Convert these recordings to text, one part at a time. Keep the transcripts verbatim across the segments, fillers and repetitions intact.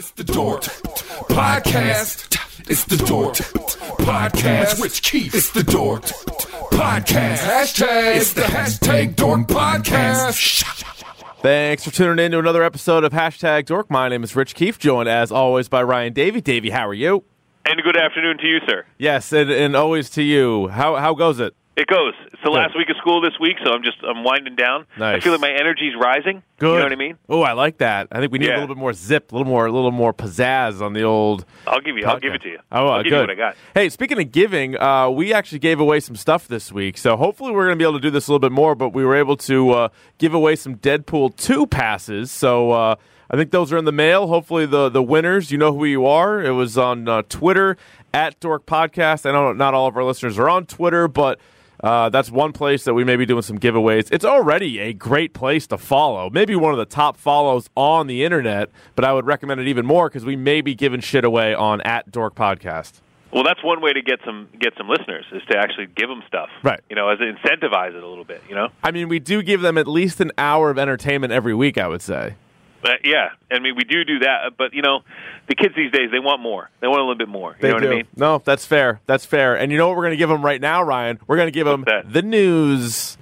It's the Dork Podcast. It's the Dork Podcast. Rich Keefe. It's the Dork Podcast. Hashtag. It's the hashtag Dork Podcast. Thanks for tuning in to another episode of Hashtag Dork. My name is Rich Keefe, joined as always by Ryan Davey. Davey, how are you? And good afternoon to you, sir. Yes, and, and always to you. How how goes it? It goes. It's the Good. last week of school this week, so I'm just I'm winding down. Nice. I feel like my energy's rising. Good. You know what I mean? Oh, I like that. I think we need Yeah. a little bit more zip, a little more, a little more pizzazz on the old. I'll give you. I'll give podcast. it to you. Oh, uh, I'll give good. you what I got. Hey, speaking of giving, uh, we actually gave away some stuff this week, so hopefully we're going to be able to do this a little bit more. But we were able to uh, give away some Deadpool two passes, so. Uh, I think those are in the mail. Hopefully the, the winners, you know who you are. It was on uh, Twitter, at Dork Podcast. I know not all of our listeners are on Twitter, but uh, that's one place that we may be doing some giveaways. It's already a great place to follow. Maybe one of the top follows on the internet, but I would recommend it even more because we may be giving shit away on at Dork Podcast. Well, that's one way to get some get some listeners is to actually give them stuff. Right. You know, as incentivize it a little bit. You know. I mean, we do give them at least an hour of entertainment every week, I would say. Uh, yeah, I mean, we do do that, but, you know, the kids these days, they want more. They want a little bit more. You They know do. what I mean? No, that's fair. That's fair. And you know what we're going to give them right now, Ryan? We're going to give them What's that? the news.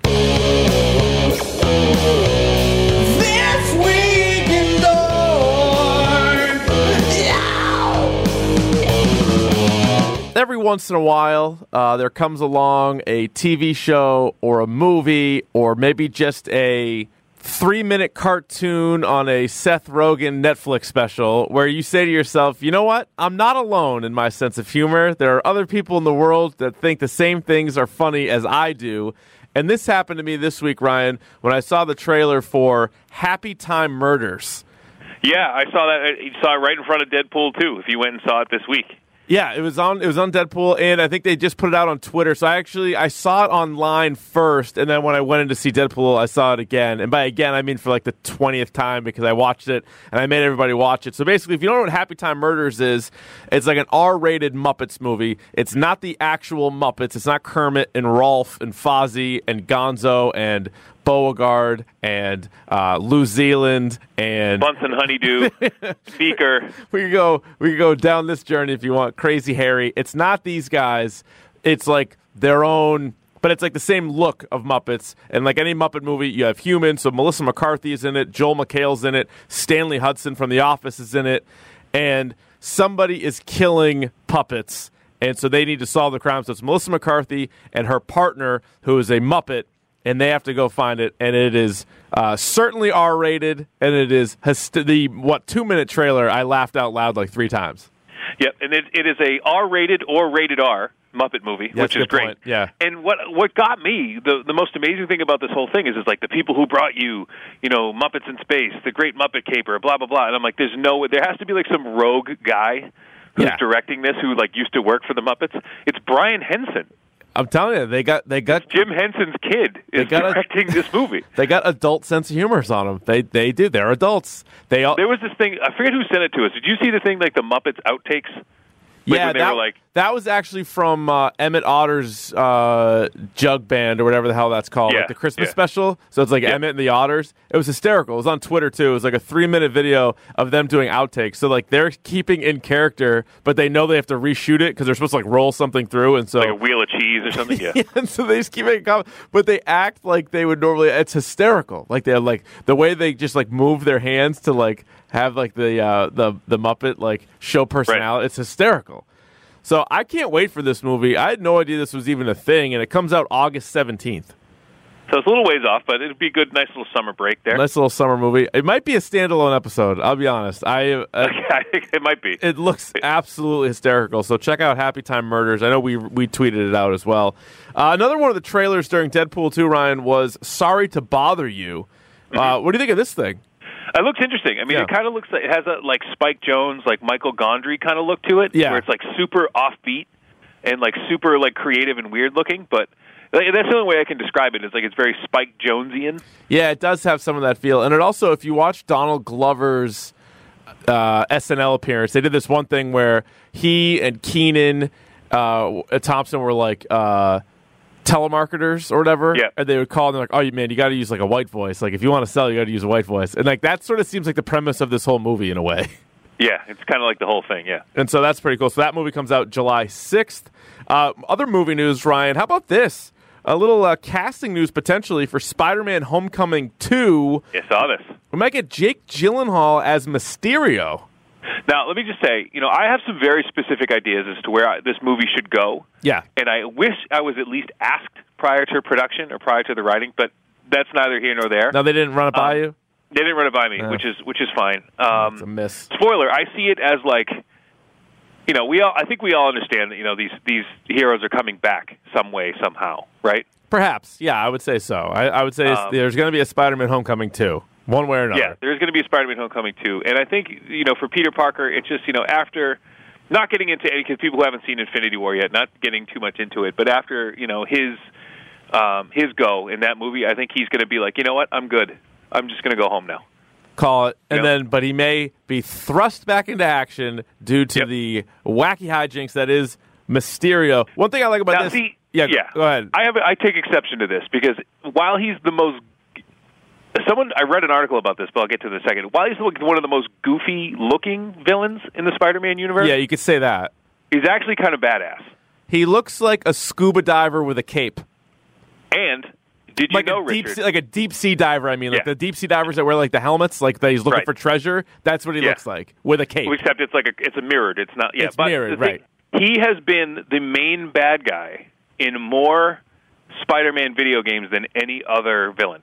This week in Dork. Every once in a while, uh, there comes along a T V show or a movie or maybe just a three-minute cartoon on a Seth Rogen Netflix special where you say to yourself, you know what? I'm not alone in my sense of humor. There are other people in the world that think the same things are funny as I do. And this happened to me this week, Ryan, when I saw the trailer for Happy Time Murders. Yeah, I saw that. You saw it right in front of Deadpool two if you went and saw it this week. Yeah, it was on it was on Deadpool, and I think they just put it out on Twitter. So I actually I saw it online first, and then when I went in to see Deadpool, I saw it again. And by again, I mean for like the twentieth time because I watched it and I made everybody watch it. So basically, if you don't know what Happy Time Murders is, it's like an R-rated Muppets movie. It's not the actual Muppets. It's not Kermit and Rolf and Fozzie and Gonzo and Beauregard and uh, New Zealand and Bunsen Honeydew, Speaker. we could go we could go down this journey if you want. Crazy Harry. It's not these guys. It's like their own, but it's like the same look of Muppets. And like any Muppet movie, you have humans. So Melissa McCarthy is in it. Joel McHale's in it. Stanley Hudson from The Office is in it. And somebody is killing puppets. And so they need to solve the crime. So it's Melissa McCarthy and her partner, who is a Muppet. And they have to go find it, and it is uh, certainly R-rated, and it is hyst- the what two minute trailer. I laughed out loud like three times. Yep, and it, it is a R-rated or rated R Muppet movie, Yeah, which that's a is good great. point. Yeah. And what what got me the the most amazing thing about this whole thing is is like the people who brought you, you know, Muppets in Space, the Great Muppet Caper, blah blah blah. And I'm like, there's no there has to be like some rogue guy who's Yeah. directing this who like used to work for the Muppets. It's Brian Henson. I'm telling you, they got they got Jim Henson's kid They is gotta- directing this movie. they got adult sense of humor on them. They they do. They're adults. They all There was this thing. I forget who sent it to us. Did you see the thing like the Muppets outtakes? Like yeah. when they That, were like, that was actually from uh, Emmett Otter's uh, Jug Band or whatever the hell that's called, Yeah, like the Christmas yeah. special. So it's like Yeah. Emmett and the Otters. It was hysterical. It was on Twitter too. It was like a three minute video of them doing outtakes. So like they're keeping in character, but they know they have to reshoot it because they're supposed to like roll something through, and so like a wheel of cheese or something. Yeah. Yeah, and so they just keep making comments, but they act like they would normally. It's hysterical. Like they're like the way they just like move their hands to like have like the uh, the the Muppet like show personality. It's hysterical. So I can't wait for this movie. I had no idea this was even a thing, and it comes out August seventeenth. So it's a little ways off, but it'd be a good, nice little summer break there. Nice little summer movie. It might be a standalone episode. I'll be honest. I uh, I think it might be. it looks absolutely hysterical. So check out Happy Time Murders. I know we we tweeted it out as well. Uh, another one of the trailers during Deadpool two, Ryan, was Sorry to Bother You. Uh, what do you think of this thing? It looks interesting. I mean, Yeah. it kind of looks like it has a like Spike Jonze, like Michael Gondry kind of look to it, Yeah. where it's like super offbeat and like super like creative and weird looking. But like, that's the only way I can describe it. Is like it's very Spike Jonesian. Yeah, it does have some of that feel. And it also, if you watch Donald Glover's uh, S N L appearance, they did this one thing where he and Keenan uh, Thompson were like uh, telemarketers or whatever. Yeah. And they would call and they're like, oh, man, you got to use like a white voice. Like if you want to sell, you got to use a white voice. And like that sort of seems like the premise of this whole movie in a way. Yeah, it's kind of like the whole thing, yeah. And so that's pretty cool. So that movie comes out July sixth. Uh, other movie news, Ryan, how about this? A little uh, casting news potentially for Spider-Man Homecoming two. I saw this. We might get Jake Gyllenhaal as Mysterio. Now, let me just say, you know, I have some very specific ideas as to where I, this movie should go. Yeah. And I wish I was at least asked prior to production or prior to the writing, but that's neither here nor there. No, they didn't run it by um, you? They didn't run it by me, Yeah. which is which is fine. Um, It's a miss. Spoiler, I see it as like, you know, we all I think we all understand that, you know, these these heroes are coming back some way, somehow, right? Perhaps. Yeah, I would say so. I, I would say it's- Um, there's going to be a Spider-Man Homecoming two, one way or another. Yeah, there's going to be a Spider-Man Homecoming too, and I think, you know, for Peter Parker, it's just, you know, after not getting into any, because people who haven't seen Infinity War yet, not getting too much into it, but after, you know, his um, his go in that movie, I think he's going to be like, you know what, I'm good. I'm just going to go home now. Call it. And Yep. then, but he may be thrust back into action due to Yep. the wacky hijinks that is Mysterio. One thing I like about Now, this. see, yeah, yeah, go ahead. I have I take exception to this because while he's the most someone I read an article about this, but I'll get to it in a second. While he's one of the most goofy looking villains in the Spider-Man universe, Yeah, you could say that. he's actually kind of badass. He looks like a scuba diver with a cape. And did you Like know, a deep Richard? sea, like a deep sea diver. I mean, like Yeah. the deep sea divers that wear like the helmets, like that he's looking Right. for treasure. That's what he Yeah. looks like with a cape. Except it's like a, it's a mirrored. It's not. Yeah, It's but mirrored, the thing- He has been the main bad guy in more Spider-Man video games than any other villain.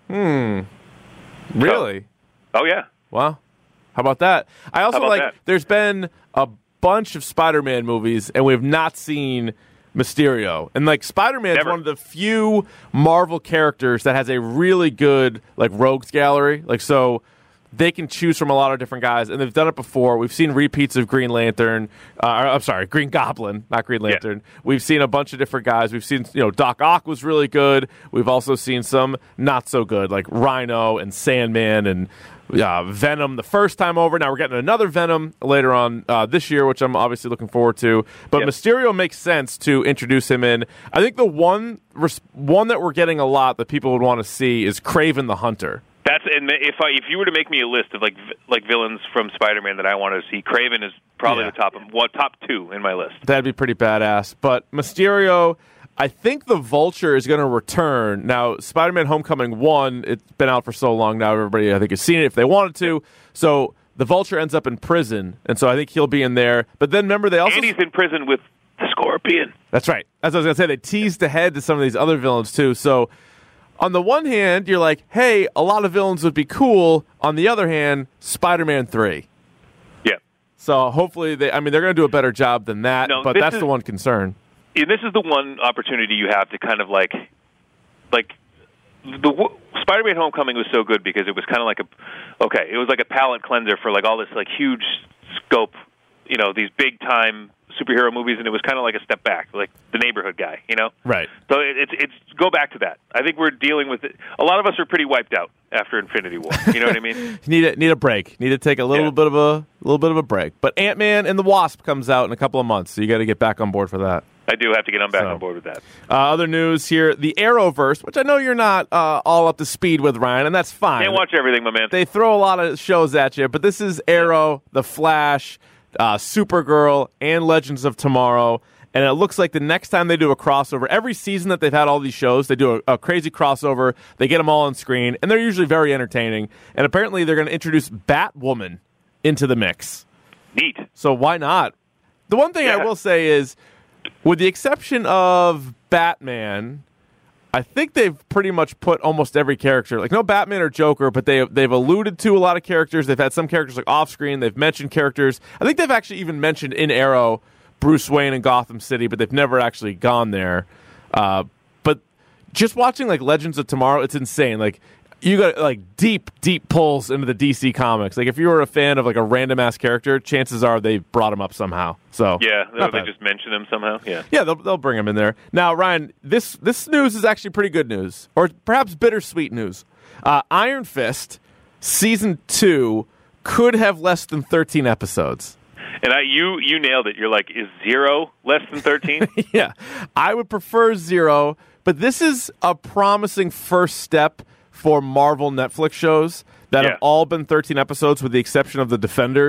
Really? Oh yeah. Wow. How about that? I also How about like that? there's been a bunch of Spider-Man movies and we've not seen Mysterio. And like Spider-Man is Never. one of the few Marvel characters that has a really good like rogues gallery. Like so they can choose from a lot of different guys, and they've done it before. We've seen repeats of Green Lantern. Uh, I'm sorry, Green Goblin, not Green Lantern. Yeah. We've seen a bunch of different guys. We've seen, you know, Doc Ock was really good. We've also seen some not so good, like Rhino and Sandman and uh, Venom the first time over. Now we're getting another Venom later on uh, this year, which I'm obviously looking forward to. But yep. Mysterio makes sense to introduce him in. I think the one one that we're getting a lot that people would want to see is Kraven the Hunter. That's and if I if you were to make me a list of like like villains from Spider-Man that I want to see, Kraven is probably Yeah. the top what top two in my list. That'd be pretty badass. But Mysterio, I think the Vulture is going to return. Now, Spider-Man Homecoming one, it's been out for so long now. Everybody, I think, has seen it if they wanted to. So the Vulture ends up in prison, and so I think he'll be in there. But then remember, they also And he's in prison with the Scorpion. That's right. As I was going to say, they teased ahead to some of these other villains too. So on the one hand, you're like, hey, a lot of villains would be cool. On the other hand, Spider-Man three. Yeah. So hopefully, they, I mean, they're going to do a better job than that, No, but this that's is- the one concern. And this is the one opportunity you have to kind of like, like, the w- Spider-Man Homecoming was so good because it was kind of like a, okay, it was like a palate cleanser for like all this like huge scope, you know, these big time superhero movies, and it was kind of like a step back, like the neighborhood guy, you know? Right. So it, it's it's go back to that. I think we're dealing with it. A lot of us are pretty wiped out after Infinity War. You know what I mean? need a, need a break. Need to take a little Yeah. bit of a little bit of a break. But Ant-Man and the Wasp comes out in a couple of months, so you got to get back on board for that. I do have to get on back So. on board with that. Uh, other news here: the Arrowverse, which I know you're not uh, all up to speed with, Ryan, and that's fine. Can't watch everything, my man. They throw a lot of shows at you, but this is Arrow, The Flash, uh, Supergirl, and Legends of Tomorrow. And it looks like the next time they do a crossover, every season that they've had all these shows, they do a, a crazy crossover. They get them all on screen, and they're usually very entertaining. And apparently they're going to introduce Batwoman into the mix. Neat. So why not? The one thing I Yeah. will say is, with the exception of Batman, I think they've pretty much put almost every character, like no Batman or Joker, but they, they've alluded to a lot of characters. They've had some characters like off screen. They've mentioned characters. I think they've actually even mentioned in Arrow Bruce Wayne in Gotham City, but they've never actually gone there. Uh, but just watching like Legends of Tomorrow, it's insane. Like you got like deep, deep pulls into the D C comics. Like if you were a fan of like a random ass character, chances are they brought him up somehow. So Yeah, not they bad. just mention him somehow. Yeah. Yeah, they'll they'll bring him in there. Now, Ryan, this this news is actually pretty good news, or perhaps bittersweet news. Uh, Iron Fist season two could have less than thirteen episodes. And I, you you nailed it. You're like, is zero less than thirteen? Yeah, I would prefer zero, but this is a promising first step for Marvel Netflix shows that Yeah. have all been thirteen episodes with the exception of The Defenders.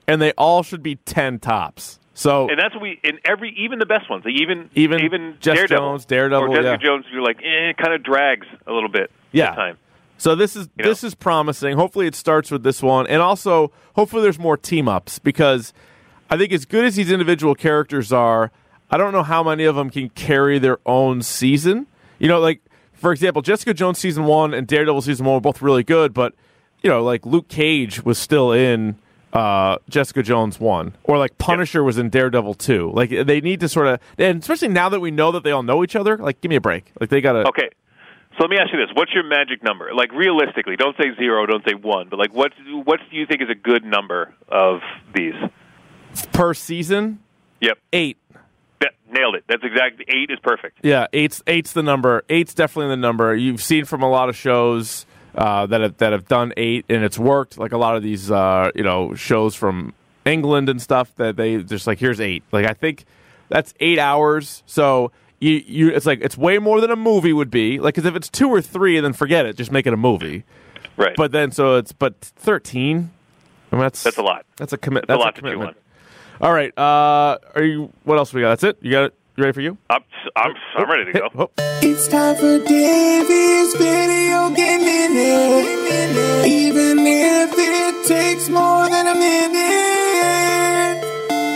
and they all should be ten tops. So and that's what we in every even the best ones, even even even Jessica Daredevil, Jones, Daredevil, or Jessica yeah. Jones, you're like, eh, it kind of drags a little bit. Yeah. At the time. So this is You know? this is promising. Hopefully it starts with this one, and also hopefully there's more team ups because I think as good as these individual characters are, I don't know how many of them can carry their own season. You know, like for example, Jessica Jones season one and Daredevil season one were both really good, but you know, like Luke Cage was still in uh, Jessica Jones one, or like Punisher yep. was in Daredevil two. Like they need to sort of, and especially now that we know that they all know each other, like give me a break. Like they gotta. Okay, so let me ask you this: what's your magic number? Like realistically, don't say zero, don't say one, but like what what do you think is a good number of these per season? Yep, eight. That, nailed it. That's exactly eight is perfect. Yeah, eight's eight's the number. Eight's definitely the number. You've seen from a lot of shows. Uh, that have that have done eight and it's worked. Like a lot of these, uh, you know, shows from England and stuff that they just like here's eight. Like I think that's eight hours. So you you it's like it's way more than a movie would be. Like because if it's two or three, then forget it. Just make it a movie. Right. But then so it's but thirteen. I mean, that's that's a lot. That's a commit. That's, that's a lot a commitment. to chew on. All right. Uh, are you? What else we got? That's it. You got it. You ready for you? I'm I'm, I'm ready to go. Oh. It's time for Davy's Video Game Minute, even if it takes more than a minute.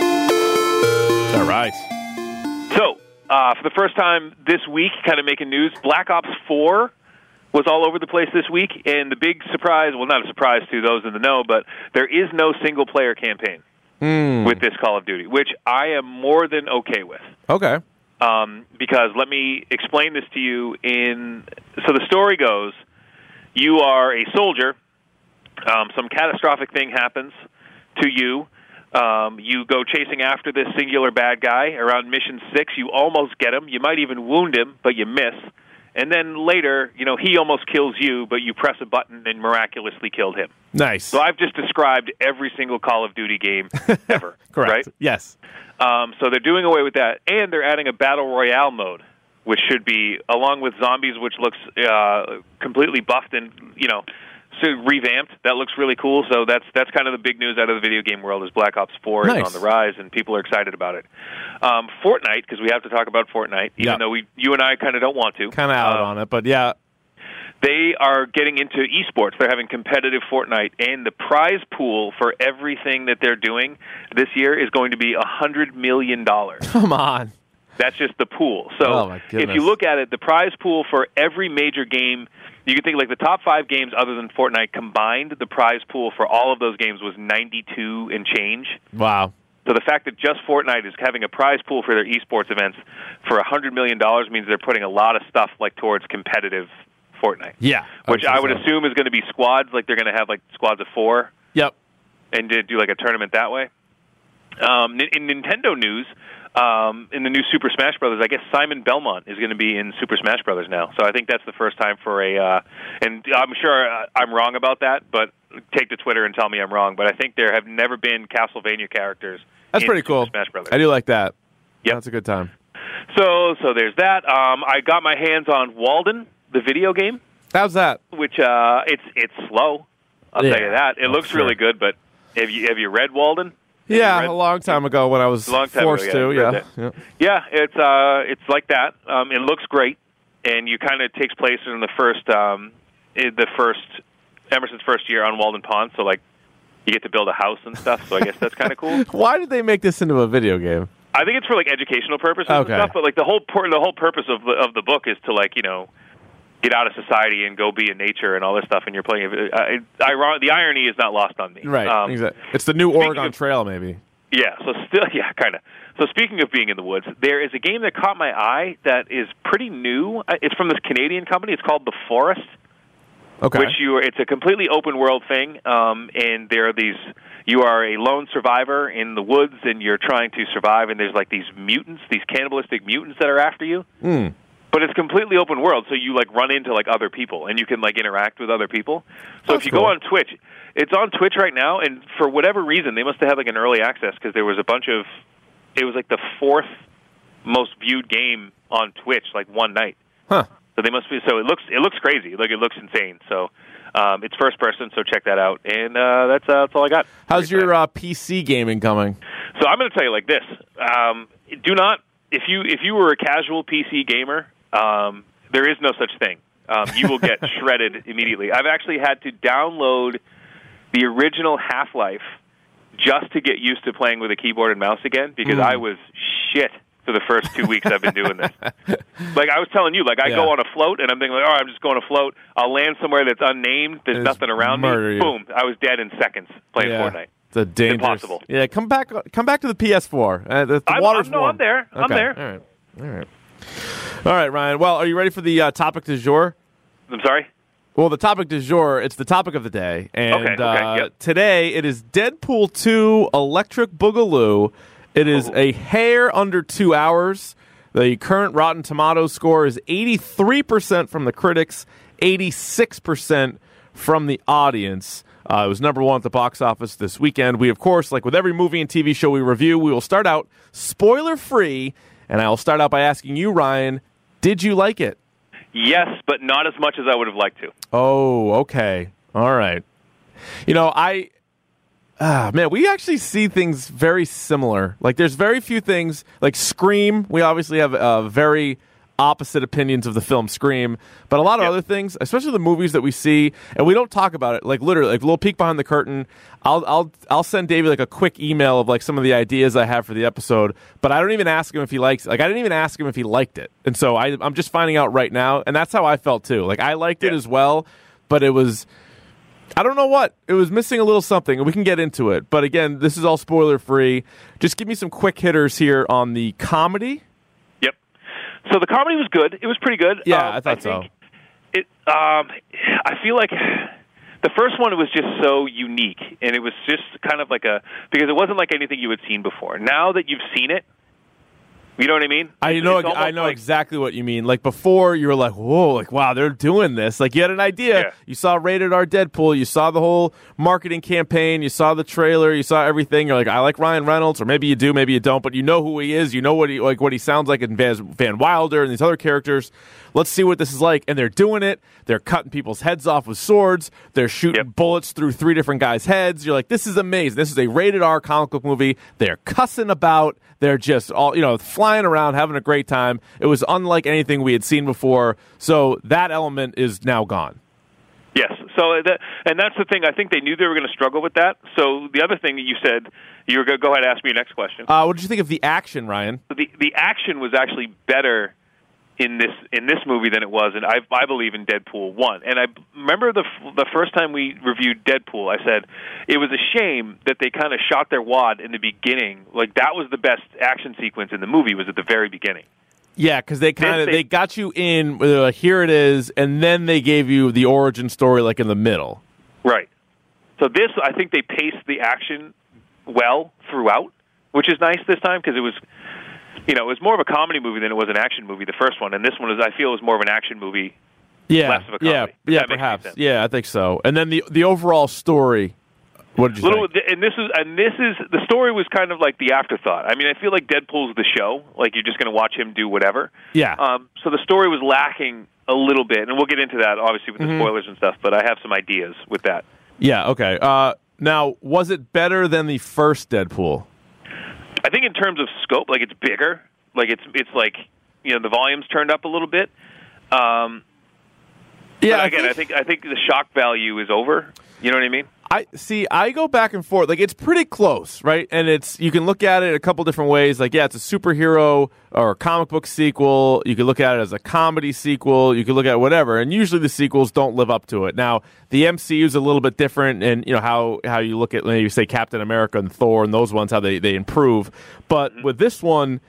All right. So, uh, for the first time this week, kind of making news, Black Ops four was all over the place this week, and the big surprise, well, not a surprise to those in the know, but there is no single-player campaign mm. with this Call of Duty, which I am more than okay with. Okay. Um, because let me explain this to you in, so the story goes, you are a soldier, um, some catastrophic thing happens to you, um, you go chasing after this singular bad guy around mission six, you almost get him, you might even wound him, but you miss, and then later, you know, he almost kills you, but you press a button and miraculously killed him. Nice. So I've just described every single Call of Duty game ever. Correct. Right? Yes. Um, so they're doing away with that, and they're adding a Battle Royale mode, which should be, along with Zombies, which looks uh, completely buffed and, you know, so revamped. That looks really cool. So that's that's kind of the big news out of the video game world is Black Ops four nice. is on the rise, and people are excited about it. Um, Fortnite, because we have to talk about Fortnite, even yep. though we, you and I kind of don't want to. Kind of out um, on it, but yeah. They are getting into esports. They're having competitive Fortnite, and the prize pool for everything that they're doing this year is going to be one hundred million dollars. Come on. That's just the pool. So oh my if you look at it, the prize pool for every major game, you can think like the top five games other than Fortnite combined, the prize pool for all of those games was ninety-two and change. Wow. So the fact that just Fortnite is having a prize pool for their esports events for one hundred million dollars means they're putting a lot of stuff like towards competitive Fortnite. Yeah. Which I would so. assume is going to be squads, like they're going to have like squads of four. Yep. And do like a tournament that way. Um, in Nintendo news, um, in the new Super Smash Brothers, I guess Simon Belmont is going to be in Super Smash Brothers now. So I think that's the first time for a, uh, and I'm sure I'm wrong about that, but take to Twitter and tell me I'm wrong. But I think there have never been Castlevania characters. That's in pretty Super cool. Smash Brothers. I do like that. Yep. That's a good time. So, so there's that. Um, I got my hands on Walden, the video game. How's that? Which uh, it's it's slow. I'll yeah. tell you that. It oh, looks sure. really good. But have you have you read Walden? Have yeah, read? a long time ago when I was a long time forced ago, to. yeah, Yeah. yeah. Yeah, it's uh, it's like that. Um, it looks great, and you kind of takes place in the first um, in the first Emerson's first year on Walden Pond. So like, you get to build a house and stuff. So I guess that's kind of cool. Why did they make this into a video game? I think it's for like educational purposes okay. and stuff. But like the whole por- the whole purpose of the, of the book is to like you know. get out of society and go be in nature and all this stuff, and you're playing. Uh, it, iron- the irony is not lost on me. Right. Um, exactly. It's the new Oregon of, Trail, maybe. Yeah. So still, yeah, kind of. So speaking of being in the woods, there is a game that caught my eye that is pretty new. It's from this Canadian company. It's called The Forest. Okay. Which you are, it's a completely open world thing, um, and there are these. You are a lone survivor in the woods, and you're trying to survive. And there's like these mutants, these cannibalistic mutants that are after you. Mm. But it's completely open world, so you like run into like other people, and you can like interact with other people. So That's if you cool. go on Twitch, it's on Twitch right now, and for whatever reason, they must have had like an early access because there was a bunch of. It was like the fourth most viewed game on Twitch, like one night. Huh. So they must be. So it looks it looks crazy, like it looks insane. So Um, it's first person, so check that out. And uh, that's uh, that's all I got. How's your uh, P C gaming coming? So I'm going to tell you like this: um, do not if you if you were a casual P C gamer, um, there is no such thing. Um, you will get shredded immediately. I've actually had to download the original Half-Life just to get used to playing with a keyboard and mouse again, because mm. I was shit for the first two weeks I've been doing this. Like I was telling you, like I yeah. go on a float, and I'm thinking, like, oh, I'm just going to float. I'll land somewhere that's unnamed. There's it's nothing around me. You. Boom! I was dead in seconds playing yeah. Fortnite. It's a dangerous. Impossible. Yeah, come back. Come back to the P S four. Uh, the the I'm, water's I'm, no, warm. I'm there. Okay. I'm there. All right. All right. All right, Ryan. Well, are you ready for the uh, topic du jour? I'm sorry? Well, the topic du jour, it's the topic of the day. And okay, okay, uh, yep. today it is Deadpool two Electric Boogaloo. It is oh. a hair under two hours. The current Rotten Tomatoes score is eighty-three percent from the critics, eighty-six percent from the audience. Uh, it was number one at the box office this weekend. We, of course, like with every movie and T V show we review, we will start out spoiler-free. And I will start out by asking you, Ryan, did you like it? Yes, but not as much as I would have liked to. Oh, okay. All right. You know, I... Ah, man, we actually see things very similar. Like, there's very few things... Like, Scream, we obviously have uh, very opposite opinions of the film Scream. But a lot of yep. other things, especially the movies that we see, and we don't talk about it. Like, literally, like, a little peek behind the curtain. I'll I'll I'll send David like a quick email of like some of the ideas I have for the episode, but I don't even ask him if he likes. Like I didn't even ask him if he liked it, and so I I'm just finding out right now, and that's how I felt too. Like I liked yeah. it as well, but it was I don't know what it was missing a little something, and we can get into it. But again, this is all spoiler free. Just give me some quick hitters here on the comedy. Yep. So the comedy was good. It was pretty good. Yeah, um, I thought I so. It. Um, I feel like. The first one was just so unique, and it was just kind of like a because it wasn't like anything you had seen before. Now that you've seen it, you know what I mean? I know, I know like, exactly what you mean. Like before, you were like, "Whoa!" Like, wow, they're doing this. Like you had an idea. Yeah. You saw Rated R Deadpool. You saw the whole marketing campaign. You saw the trailer. You saw everything. You're like, "I like Ryan Reynolds," or maybe you do, maybe you don't, but you know who he is. You know what he like, what he sounds like in Van, Van Wilder and these other characters. Let's see what this is like. And they're doing it. They're cutting people's heads off with swords. They're shooting yep. bullets through three different guys' heads. You're like, this is amazing. This is a rated R comic book movie. They're cussing about. They're just all, you know, flying around, having a great time. It was unlike anything we had seen before. So that element is now gone. Yes. So that, and that's the thing. I think they knew they were going to struggle with that. So the other thing that you said, you were going to go ahead and ask me your next question. Uh, what did you think of the action, Ryan? So the the action was actually better in this in this movie than it was, and I I believe in Deadpool one. And I remember the the first time we reviewed Deadpool, I said it was a shame that they kind of shot their wad in the beginning. Like that was the best action sequence in the movie was at the very beginning. Yeah, because they kind of they, they got you in. Uh, here it is, and then they gave you the origin story like in the middle. Right. So this, I think they paced the action well throughout, which is nice this time because it was. You know, it was more of a comedy movie than it was an action movie, the first one. And this one, is, I feel, is more of an action movie, yeah, less of a comedy. Yeah, yeah, perhaps. Yeah, I think so. And then the the overall story, what did you Little, think? And this is, and this is, the story was kind of like the afterthought. I mean, I feel like Deadpool's the show. Like, you're just going to watch him do whatever. Yeah. Um, so the story was lacking a little bit. And we'll get into that, obviously, with the mm-hmm. spoilers and stuff. But I have some ideas with that. Yeah, okay. Uh, now, was it better than the first Deadpool? I think in terms of scope, like it's bigger, like it's it's like you know the volume's turned up a little bit. Um, yeah, but again, I think, I think I think the shock value is over. You know what I mean? I see. I go back and forth. Like it's pretty close, right? And it's you can look at it a couple different ways. Like yeah, it's a superhero or a comic book sequel. You can look at it as a comedy sequel. You can look at it whatever. And usually the sequels don't live up to it. Now the M C U is a little bit different, and you know how how you look at when you say Captain America and Thor and those ones how they they improve. But mm-hmm. with this one,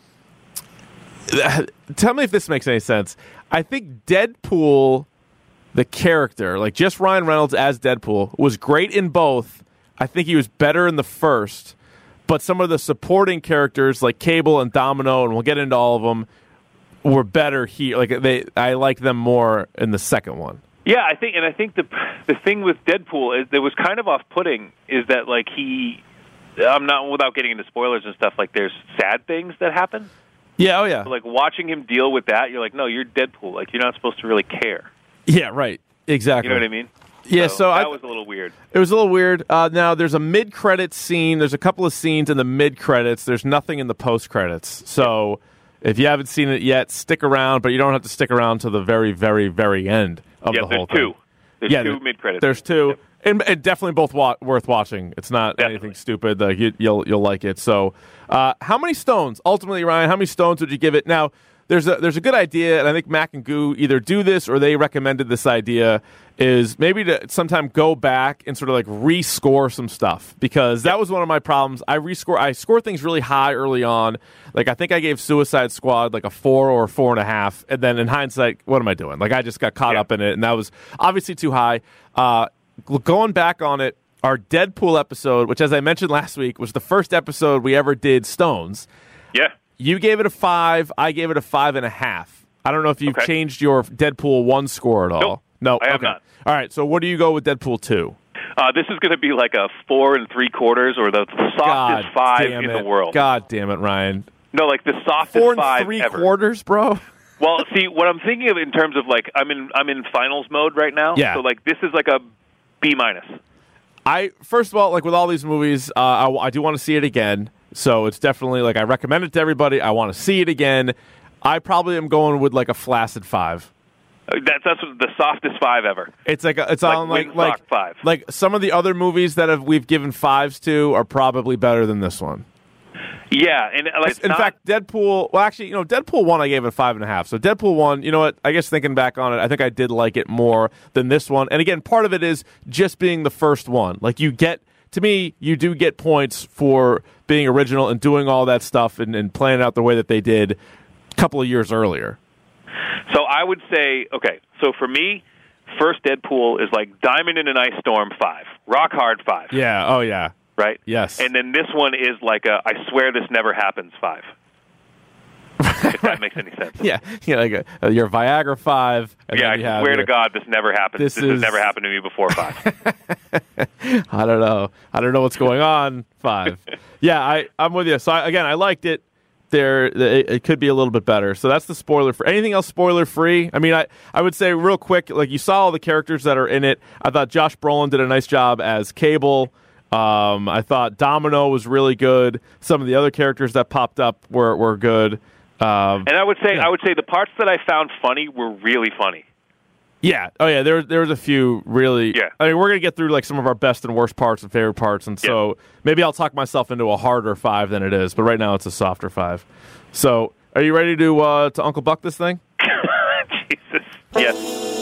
tell me if this makes any sense. I think Deadpool, the character, like just Ryan Reynolds as Deadpool, was great in both. I think he was better in the first, but some of the supporting characters like Cable and Domino, and we'll get into all of them, were better here. Like they, I like them more in the second one. Yeah, I think, and I think the the thing with Deadpool is that was kind of off-putting is that like he, I'm not without getting into spoilers and stuff. Like there's sad things that happen. Yeah, oh yeah. So, like watching him deal with that, you're like, no, you're Deadpool. Like you're not supposed to really care. Yeah, right. Exactly. You know what I mean? Yeah, so, so that I, was a little weird. It was a little weird. Uh, now, there's a mid-credits scene. There's a couple of scenes in the mid-credits. There's nothing in the post-credits. So if you haven't seen it yet, stick around, but you don't have to stick around to the very, very, very end of Yeah, the there's whole two. thing. There's yeah, two there- mid-credits. There's two. Yep. And, and definitely both wa- worth watching. It's not Definitely. anything stupid. Like you, you'll you'll like it. So, uh, how many stones ultimately, Ryan? How many stones would you give it? Now, there's a there's a good idea, and I think Mac and Goo either do this or they recommended this idea. Is maybe to sometime go back and sort of like rescore some stuff, because that was one of my problems. I rescore, I score things really high early on. Like I think I gave Suicide Squad like a four or a four and a half, and then in hindsight, what am I doing? Like I just got caught Yeah. up in it, and that was obviously too high. Uh, going back on it, our Deadpool episode, which as I mentioned last week was the first episode we ever did Stones. Yeah. You gave it a five. I gave it a five and a half. I don't know if you've Okay. changed your Deadpool one score at all. Nope. No, I have okay. not. All right, so what do you go with Deadpool two? Uh, this is going to be like a four and three quarters, or the softest five damn in it. the world. God damn it, Ryan. No, like the softest Four and five three ever. quarters, bro? Well, see, what I'm thinking of in terms of like, I'm in I'm in finals mode right now. Yeah. So like, this is like a B minus. I first of all, like with all these movies, uh, I, I do want to see it again. So it's definitely like I recommend it to everybody. I want to see it again. I probably am going with like a flaccid five. Uh, That's that's the softest five ever. It's like a, it's Like on like Wingsock like five. like some of the other movies that have we've given fives to are probably better than this one. Yeah, and uh, like it's In not, fact, Deadpool. Well, actually, you know, Deadpool one, I gave it a five and a half. So Deadpool one, you know what? I guess thinking back on it, I think I did like it more than this one. And again, part of it is just being the first one. Like you get, to me, you do get points for being original and doing all that stuff and, and playing out the way that they did a couple of years earlier. so I would say, okay, so for me, first Deadpool is like Diamond in an Ice Storm five, Rock Hard five, Yeah. Oh yeah. right? Yes. And then this one is like a I swear this never happens five. If that makes any sense. Yeah. Yeah. Like a, your Viagra five. And Yeah, then you I have swear your- to God, this never happened. This This, is- has never happened to me before five. I don't know. I don't know what's going on. Five. Yeah, I, I'm with you. So I, again, I liked it. There, it, it could be a little bit better. So that's the spoiler for anything else. Spoiler free. I mean, I, I would say real quick, like you saw all the characters that are in it. I thought Josh Brolin did a nice job as Cable. Um, I thought Domino was really good. Some of the other characters that popped up were were good. Um, And I would say Yeah. I would say the parts that I found funny were really funny. Yeah. Oh, yeah. There, there was a few really. Yeah. I mean, we're gonna get through like some of our best and worst parts and favorite parts, and so maybe I'll talk myself into a harder five than it is. But right now, it's a softer five. So, are you ready to uh, to Uncle Buck this thing? Jesus. Yes.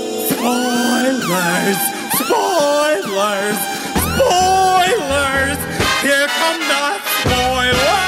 Spoilers! Spoilers! Spoilers! Here come the spoilers!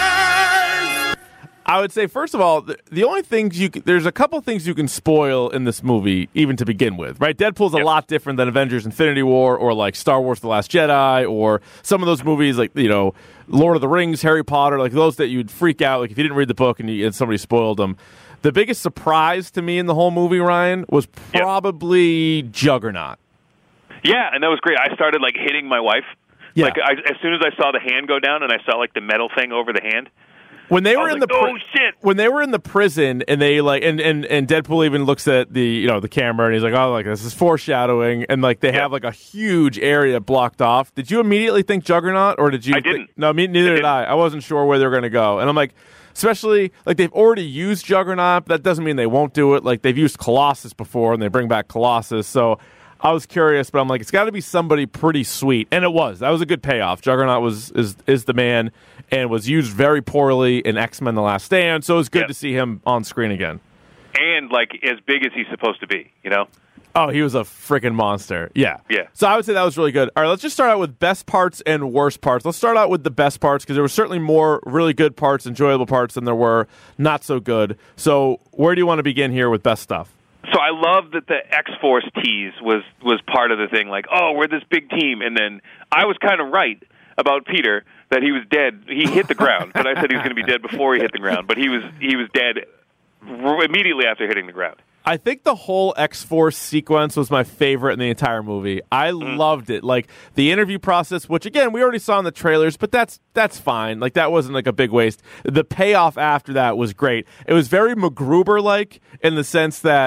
I would say, first of all, the, the only things you can, there's a couple things you can spoil in this movie, even to begin with, right? Deadpool's a Yep. lot different than Avengers: Infinity War or like Star Wars: The Last Jedi or some of those movies like you know Lord of the Rings, Harry Potter, like those that you'd freak out like if you didn't read the book and, you, and somebody spoiled them. The biggest surprise to me in the whole movie, Ryan, was Yep. probably Juggernaut. Yeah, and that was great. I started like hitting my wife. Yeah. Like I, as soon as I saw the hand go down and I saw like the metal thing over the hand. When they I were was in like, the oh shit. when they were in the prison and they like and, and, and Deadpool even looks at the you know the camera and he's like, oh, like this is foreshadowing, and like they Yeah. have like a huge area blocked off. Did you immediately think Juggernaut, or did you I think- didn't. no, me neither I did didn't. I. I wasn't sure where they were going to go, and I'm like, especially like they've already used Juggernaut, but that doesn't mean they won't do it. Like they've used Colossus before and they bring back Colossus, so I was curious, but I'm like, it's got to be somebody pretty sweet, and it was. That was a good payoff. Juggernaut was is is the man, and was used very poorly in X-Men: The Last Stand. So it was good Yep. to see him on screen again. And like as big as he's supposed to be, you know? Oh, he was a freaking monster. Yeah. Yeah. So I would say that was really good. All right, let's just start out with best parts and worst parts. Let's start out with the best parts because there were certainly more really good parts, enjoyable parts, than there were not so good. So where do you want to begin here with best stuff? So I love that the X-Force tease was was part of the thing. Like, oh, we're this big team, and then I was kind of right about Peter that he was dead. He hit the ground, but I said he was going to be dead before he hit the ground. But he was he was dead r- immediately after hitting the ground. I think the whole X-Force sequence was my favorite in the entire movie. I Mm. loved it. Like the interview process, which again we already saw in the trailers, but that's that's fine. Like that wasn't like a big waste. The payoff after that was great. It was very MacGruber like in the sense that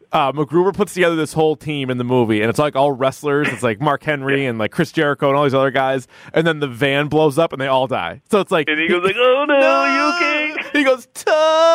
uh, MacGruber puts together this whole team in the movie, and it's like all wrestlers. It's like Mark Henry and like Chris Jericho and all these other guys, and then the van blows up and they all die. So it's like, and he goes like, "Oh no, no! are you okay?" He goes, "Tug,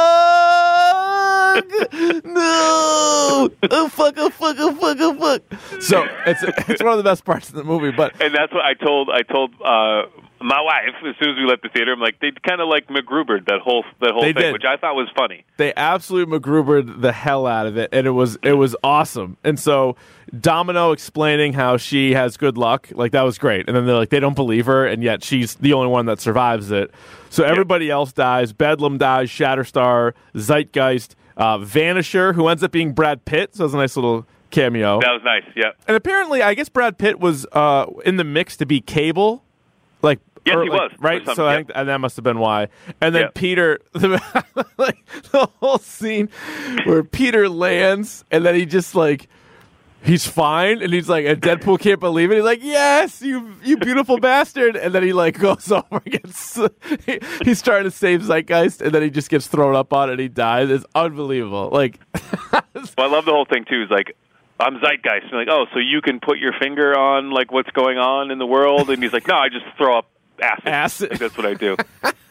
no, oh fuck, oh fuck, oh fuck, oh fuck." So it's it's one of the best parts of the movie. But and that's what I told I told uh, my wife as soon as we left the theater. I'm like, they kind of like MacGrubered that whole that whole They thing, did. which I thought was funny. They absolutely MacGrubered the hell out of it, and it was it was awesome. And so Domino explaining how she has good luck, like that was great. And then they're like, they don't believe her, and yet she's the only one that survives it. So everybody yep. else dies. Bedlam dies. Shatterstar, Zeitgeist, uh, Vanisher, who ends up being Brad Pitt. So it was a nice little cameo. That was nice. Yeah. And apparently, I guess Brad Pitt was uh, in the mix to be Cable, like. Yes, or, he like, was. Right? So I yep. think and that must have been why. And then yep. Peter, the, like, the whole scene where Peter lands and then he just, like, he's fine. And he's like, and Deadpool can't believe it. He's like, yes, you you beautiful bastard. And then he, like, goes over and gets, he, he's trying to save Zeitgeist. And then he just gets thrown up on it and he dies. It's unbelievable. Like, well, I love the whole thing, too. It's like, I'm Zeitgeist. And like, oh, so you can put your finger on, like, what's going on in the world? And he's like, no, I just throw up acid. Acid. Like, that's what I do.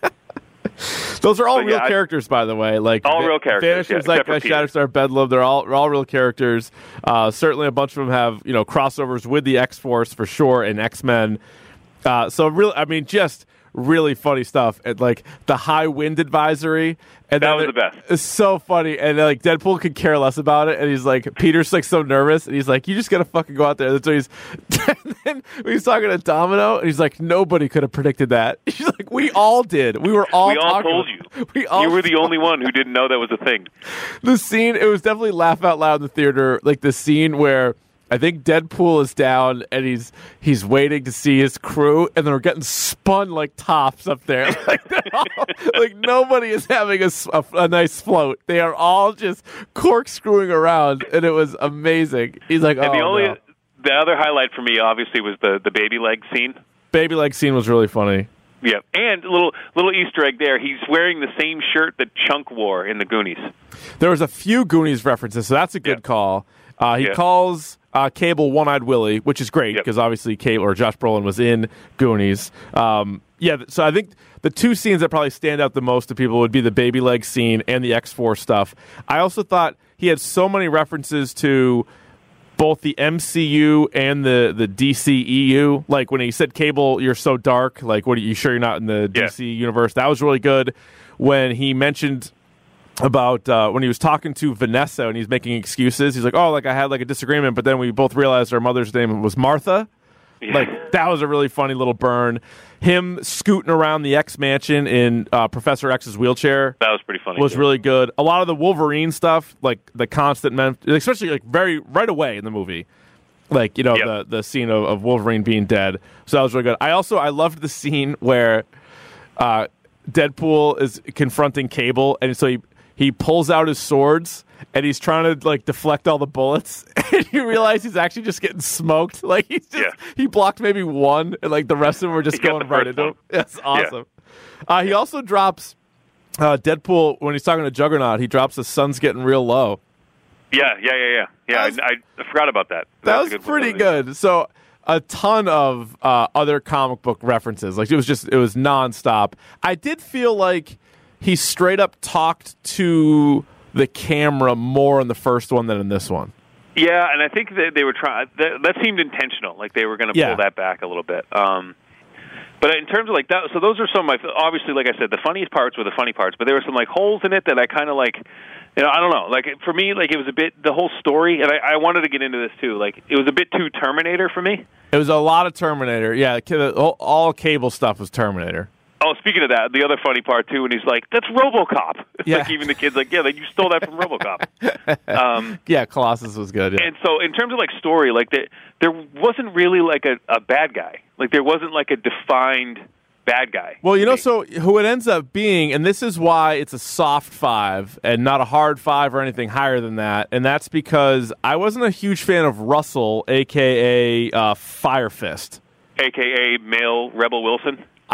Those are all but real yeah, characters, by the way. Like all real characters. Vanisher's yeah, like Shatterstar, Bedlam. They're all they're all real characters. Uh, certainly, a bunch of them have you know crossovers with the X Force for sure and X Men. Uh, so really, I mean, just really funny stuff. And like the high wind advisory. And that was the best. It's so funny. And like Deadpool could care less about it. And he's like, Peter's like so nervous. And he's like, you just got to fucking go out there. That's what he's. And then he's talking to Domino. And he's like, nobody could have predicted that. He's like, we all did. We were all We all talking told about, you. We all you were the only one who didn't know that was a thing. The scene, it was definitely laugh out loud in the theater. Like the scene where I think Deadpool is down and he's he's waiting to see his crew, and they're getting spun like tops up there. Like, they're all, like nobody is having a, a, a nice float. They are all just corkscrewing around, and it was amazing. He's like, and oh, the only no. the other highlight for me, obviously, was the the baby leg scene. Baby leg scene was really funny. Yeah, and a little little Easter egg there. He's wearing the same shirt that Chunk wore in the Goonies. There was a few Goonies references, so that's a good yeah. call. Uh, he yeah. calls uh, Cable One-Eyed Willie, which is great because yep. obviously Cable or Josh Brolin was in Goonies. Um, yeah, so I think the two scenes that probably stand out the most to people would be the baby leg scene and the X-Force stuff. I also thought he had so many references to both the M C U and the, the D C E U. Like when he said, Cable, you're so dark. Like, what are you sure you're not in the yeah. D C universe? That was really good. When he mentioned about uh, when he was talking to Vanessa and he's making excuses. He's like, oh, like I had like a disagreement, but then we both realized our mother's name was Martha. Yeah. Like that was a really funny little burn. Him scooting around the X Mansion in uh, Professor X's wheelchair. That was pretty funny. Was too. really good. A lot of the Wolverine stuff, like the constant, mem- especially like very right away in the movie. Like, you know, yep. the, the scene of, of Wolverine being dead. So that was really good. I also, I loved the scene where uh, Deadpool is confronting Cable, and so he He pulls out his swords and he's trying to like deflect all the bullets, and you realize he's actually just getting smoked. Like he's just yeah. he blocked maybe one, and like the rest of them were just He got going the right first into him. That's awesome. Yeah. Uh, he also drops uh, Deadpool when he's talking to Juggernaut. He drops the sun's getting real low. Yeah, yeah, yeah, yeah. Yeah, was, I, I forgot about that. That, that was, was good pretty good. So a ton of uh, other comic book references. Like it was just it was nonstop. I did feel like he straight up talked to the camera more in the first one than in this one. Yeah, and I think that they were trying. That, that seemed intentional. Like they were going to yeah. pull that back a little bit. Um, but in terms of like that, so those are some of my. Obviously, like I said, the funniest parts were the funny parts, but there were some like holes in it that I kind of like. You know, I don't know. Like for me, like it was a bit the whole story, and I, I wanted to get into this too. Like it was a bit too Terminator for me. It was a lot of Terminator. Yeah, all, all Cable stuff was Terminator. Oh, speaking of that, the other funny part too, when he's like, "That's RoboCop." It's yeah. like even the kids like, "Yeah, like you stole that from RoboCop." Um, yeah, Colossus was good. Yeah. And so, in terms of like story, like there, there wasn't really like a, a bad guy. Like there wasn't like a defined bad guy. Well, you know, so who it ends up being, and this is why it's a soft five and not a hard five or anything higher than that, and that's because I wasn't a huge fan of Russell, aka uh, Fire Fist, aka male Rebel Wilson.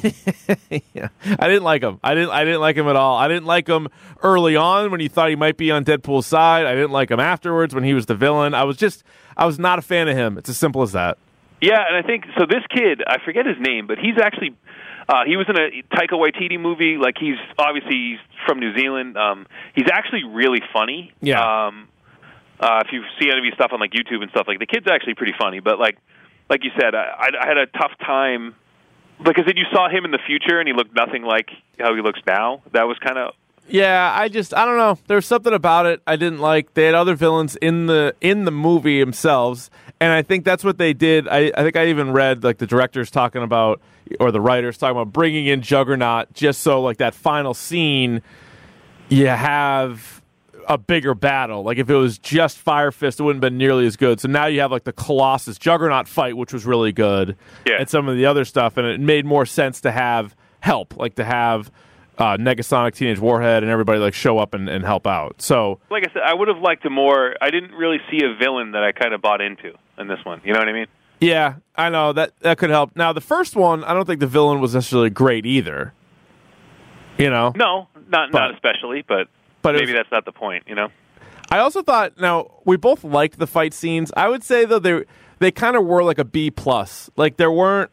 yeah. I didn't like him. I didn't. I didn't like him at all. I didn't like him early on when you thought he might be on Deadpool's side. I didn't like him afterwards when he was the villain. I was just. I was not a fan of him. It's as simple as that. Yeah, and I think so. This kid, I forget his name, but he's actually. Uh, he was in a Taika Waititi movie. Like he's obviously he's from New Zealand. Um, he's actually really funny. Yeah. Um, uh, if you see any of his stuff on like YouTube and stuff, like the kid's actually pretty funny. But like, like you said, I, I had a tough time because then you saw him in the future and he looked nothing like how he looks now. That was kind of. Yeah, I just I don't know. There's something about it I didn't like. They had other villains in the in the movie themselves, and I think that's what they did. I, I think I even read like the directors talking about or the writers talking about bringing in Juggernaut just so like that final scene you have a bigger battle. Like if it was just Fire Fist, it wouldn't have been nearly as good. So now you have like the Colossus Juggernaut fight, which was really good, yeah. and some of the other stuff, and it made more sense to have help, like to have uh, Negasonic, Teenage Warhead, and everybody like show up and, and help out. So, like I said, I would have liked a more. I didn't really see a villain that I kind of bought into in this one. You know what I mean? Yeah, I know that that could help. Now the first one, I don't think the villain was necessarily great either. You know? No, not but, not especially, but, but maybe was, that's not the point. You know? I also thought. Now we both liked the fight scenes. I would say though they they kind of were like a B plus. Like there weren't.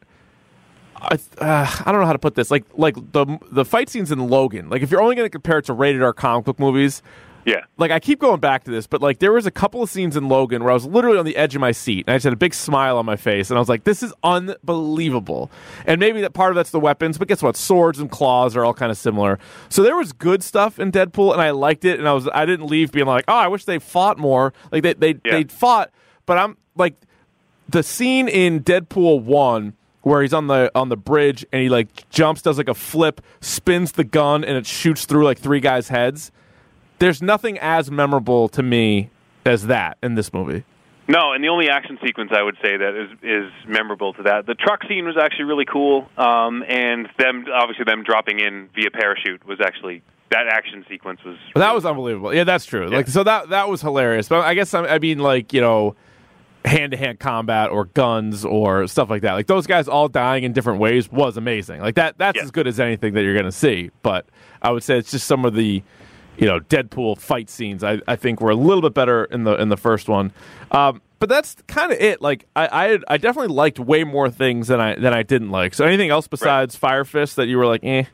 I, uh, I don't know how to put this. Like like the the fight scenes in Logan. Like if you're only going to compare it to rated R comic book movies, yeah. Like I keep going back to this, but like there was a couple of scenes in Logan where I was literally on the edge of my seat, and I just had a big smile on my face, and I was like, "This is unbelievable." And maybe that part of that's the weapons, but guess what? Swords and claws are all kind of similar. So there was good stuff in Deadpool, and I liked it, and I was I didn't leave being like, "Oh, I wish they fought more." Like they they yeah. they fought, but I'm like the scene in Deadpool one. Where he's on the on the bridge and he like jumps, does like a flip, spins the gun, and it shoots through like three guys' heads. There's nothing as memorable to me as that in this movie. No, and the only action sequence I would say that is is memorable to that. The truck scene was actually really cool, um, and them obviously them dropping in via parachute was actually that action sequence was. Well, that was unbelievable. Yeah, that's true. Yeah. Like so that that was hilarious. But I guess I, I mean like you know. hand-to-hand combat or guns or stuff like that. Like those guys all dying in different ways was amazing. Like that that's yeah. as good as anything that you're going to see. But I would say it's just some of the, you know, Deadpool fight scenes I, I think were a little bit better in the in the first one. Um, but that's kind of it. Like I I, I definitely liked way more things than I than I didn't like. So anything else besides right. Fire Fist that you were like, eh?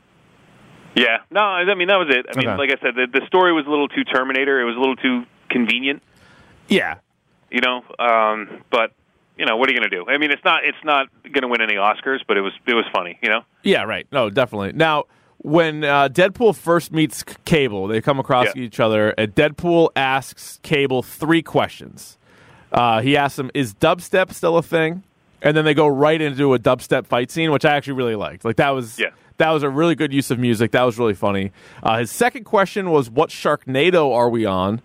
Yeah. No, I mean that was it. I mean, okay. like I said, the, the story was a little too Terminator. It was a little too convenient. Yeah. You know, um, but you know, what are you going to do? I mean, it's not it's not going to win any Oscars, but it was it was funny. You know? Yeah, right. No, definitely. Now, when uh, Deadpool first meets Cable, they come across yeah. each other, and Deadpool asks Cable three questions. Uh, he asks him, "Is dubstep still a thing?" And then they go right into a dubstep fight scene, which I actually really liked. Like that was yeah. that was a really good use of music. That was really funny. Uh, his second question was, "What Sharknado are we on?"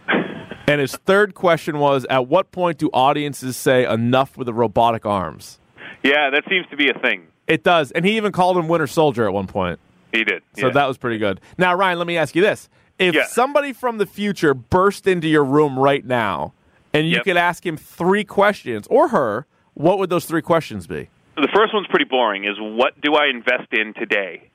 And his third question was, at what point do audiences say enough with the robotic arms? Yeah, that seems to be a thing. It does. And he even called him Winter Soldier at one point. He did. So yeah. that was pretty good. Now, Ryan, let me ask you this. If yeah. somebody from the future burst into your room right now, and you yep. could ask him three questions, or her, what would those three questions be? The first one's pretty boring, is what do I invest in today?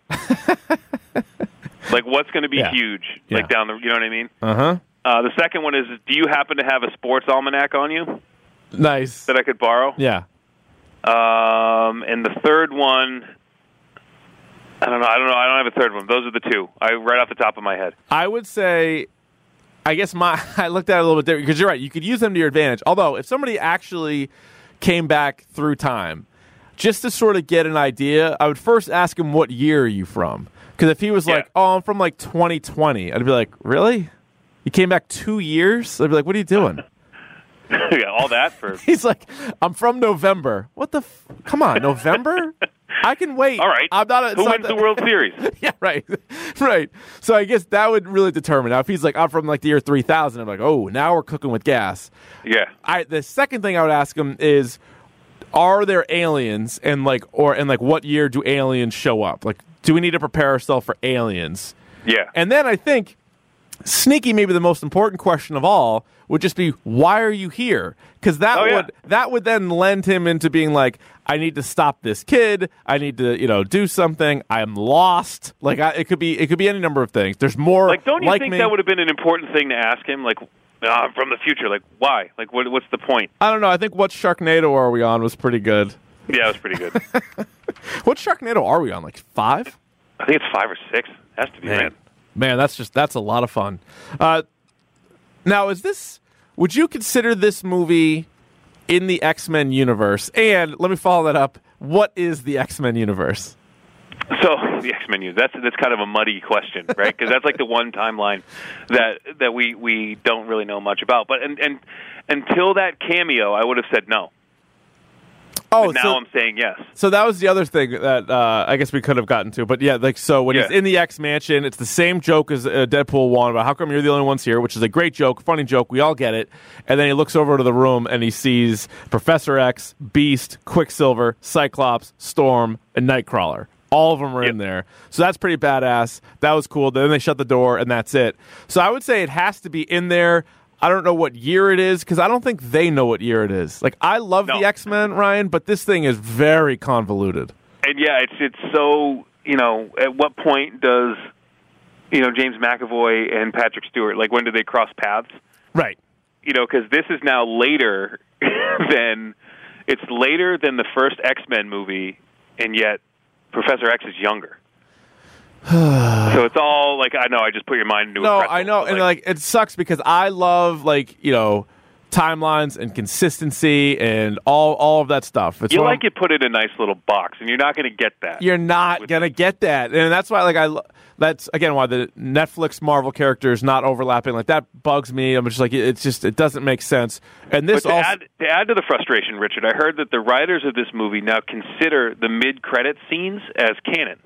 Like, what's going to be yeah. huge? Yeah. Like, down the, you know what I mean? Uh-huh. Uh, the second one is, do you happen to have a sports almanac on you? Nice. That I could borrow? Yeah. Um, and the third one, I don't know. I don't know. I don't have a third one. Those are the two. I right off the top of my head. I would say, I guess my I looked at it a little bit different because you're right. You could use them to your advantage. Although, if somebody actually came back through time, just to sort of get an idea, I would first ask him, what year are you from? Because if he was yeah. like, oh, I'm from like twenty twenty, I'd be like, really? You came back two years? I'd be like, what are you doing? Yeah, all that for... He's like, I'm from November. What the... F- Come on, November? I can wait. All right. I'm not a, Who not wins the, the World Series? Yeah, right. Right. So I guess that would really determine. Now, if he's like, I'm from like the year three thousand, I'm like, oh, now we're cooking with gas. Yeah. I The second thing I would ask him is, are there aliens, and like, or and like, what year do aliens show up? Like, do we need to prepare ourselves for aliens? Yeah. And then I think sneaky, maybe the most important question of all would just be, why are you here? Because that Oh, yeah. would that would then lend him into being like, I need to stop this kid. I need to, you know, do something. I'm lost. Like I, it could be, it could be any number of things. There's more. Like, don't you like think me. that would have been an important thing to ask him? Like, uh, from the future, like, why? Like, what, what's the point? I don't know. I think what Sharknado are we on was pretty good. Yeah, it was pretty good. What Sharknado are we on? Like five? I think it's five or six. Has to be, man. Man, man, that's just that's a lot of fun. Uh, now, is this? Would you consider this movie in the X-Men universe? And let me follow that up. What is the X-Men universe? So the X-Men use that's that's kind of a muddy question, right? Because that's like the one timeline that that we, we don't really know much about. But and, and until that cameo, I would have said no. Oh, But now so, I'm saying yes. so that was the other thing that uh, I guess we could have gotten to. But yeah, like so when he's Yeah. in the X Mansion, it's the same joke as uh, Deadpool one about how come you're the only ones here, which is a great joke, funny joke. We all get it. And then he looks over to the room and he sees Professor X, Beast, Quicksilver, Cyclops, Storm, and Nightcrawler. All of them are Yep. in there. So that's pretty badass. That was cool. Then they shut the door and that's it. So I would say it has to be in there. I don't know what year it is because I don't think they know what year it is. Like, I love No. the X-Men, Ryan, but this thing is very convoluted. And yeah, it's it's so, you know, at what point does, you know, James McAvoy and Patrick Stewart, like, when do they cross paths? Right. You know, because this is now later than, it's later than the first X-Men movie, and yet Professor X is younger. So it's all, like, I know, I just put your mind into a No, pretzel, I know, but, and like it sucks because I love like you know timelines and consistency and all all of that stuff. It's you one of- like it put in a nice little box, and you're not going to get that. You're not with- gonna get that, and that's why like I lo- that's again why the Netflix Marvel characters not overlapping like that bugs me. I'm just like it's just it doesn't make sense. And this But to, also add, to add to the frustration, Richard, I heard that the writers of this movie now consider the mid-credit scenes as canon.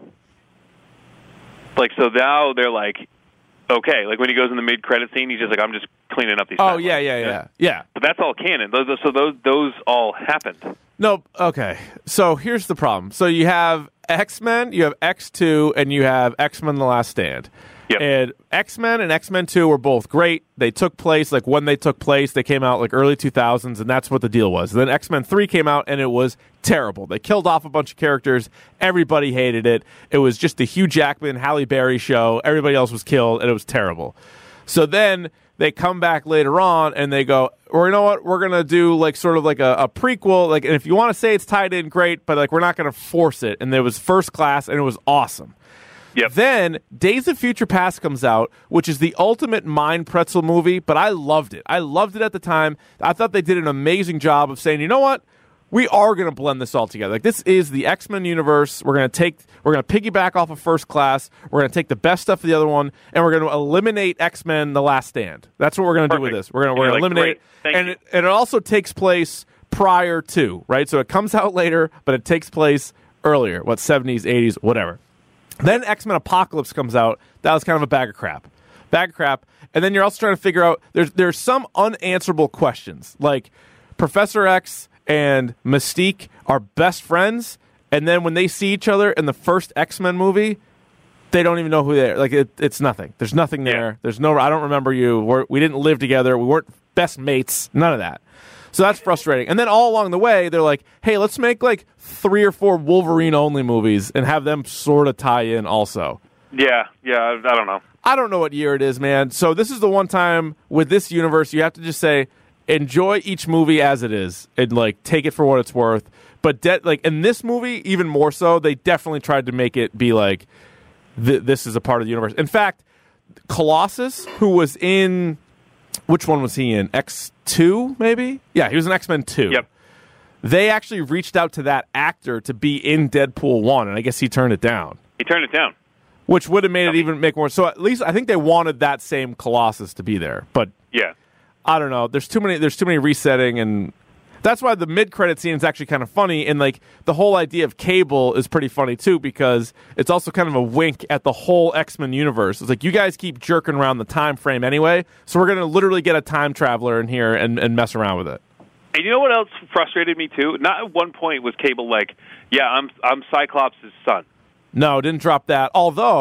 Like, so now they're like, okay, like when he goes in the mid-credit scene, he's just like, I'm just cleaning up these. oh timelines. yeah yeah yeah yeah. But that's all canon. Those, so those those all happened. No, okay. So here's the problem. So you have X-Men, you have X two, and you have X-Men The Last Stand. Yep. And X-Men and X-Men two were both great. They took place, like when they took place, they came out like early two thousands, and that's what the deal was. And then X-Men three came out, and it was terrible. They killed off a bunch of characters. Everybody hated it. It was just the Hugh Jackman, Halle Berry show. Everybody else was killed, and it was terrible. So then they come back later on, and they go, well, you know what? We're going to do like sort of like a, a prequel. Like, and if you want to say it's tied in, great, but like we're not going to force it. And there was First Class, and it was awesome. Yep. Then Days of Future Past comes out, which is the ultimate mind pretzel movie, but I loved it. I loved it at the time. I thought they did an amazing job of saying, you know what? We are going to blend this all together. Like, this is the X-Men universe. We're going to take, we're going to piggyback off of First Class. We're going to take the best stuff of the other one, and we're going to eliminate X-Men: The Last Stand. That's what we're going to do with Perfect. this. We're going to we're You're going to like, eliminate, great. Thank and you. it, and it also takes place prior to, right? So it comes out later, but it takes place earlier. What, seventies, eighties, whatever. Then X-Men Apocalypse comes out. That was kind of a bag of crap. Bag of crap. And then you're also trying to figure out, there's there's some unanswerable questions. Like, Professor X and Mystique are best friends, and then when they see each other in the first X-Men movie, they don't even know who they are. Like, it, it's nothing. There's nothing there. Yeah. There's no, I don't remember you. We're, we didn't live together. We weren't best mates. None of that. So that's frustrating. And then all along the way, they're like, hey, let's make like three or four Wolverine-only movies and have them sort of tie in also. Yeah, yeah, I, I don't know. I don't know what year it is, man. So this is the one time with this universe, you have to just say, enjoy each movie as it is and like take it for what it's worth. But de- like in this movie, even more so, they definitely tried to make it be like, th- this is a part of the universe. In fact, Colossus, who was in... Which one was he in? X two, maybe? Yeah, he was in X-Men two. Yep. They actually reached out to that actor to be in Deadpool one, and I guess he turned it down. He turned it down. Which would have made it even make more... So at least I think they wanted that same Colossus to be there. But Yeah. I don't know. There's too many There's too many resetting, and that's why the mid-credit scene is actually kind of funny, and like the whole idea of Cable is pretty funny too, because it's also kind of a wink at the whole X-Men universe. It's like, you guys keep jerking around the time frame anyway, so we're going to literally get a time traveler in here and, and mess around with it. And you know what else frustrated me too? Not at one point was Cable like, yeah, I'm I'm Cyclops' son. No, didn't drop that. Although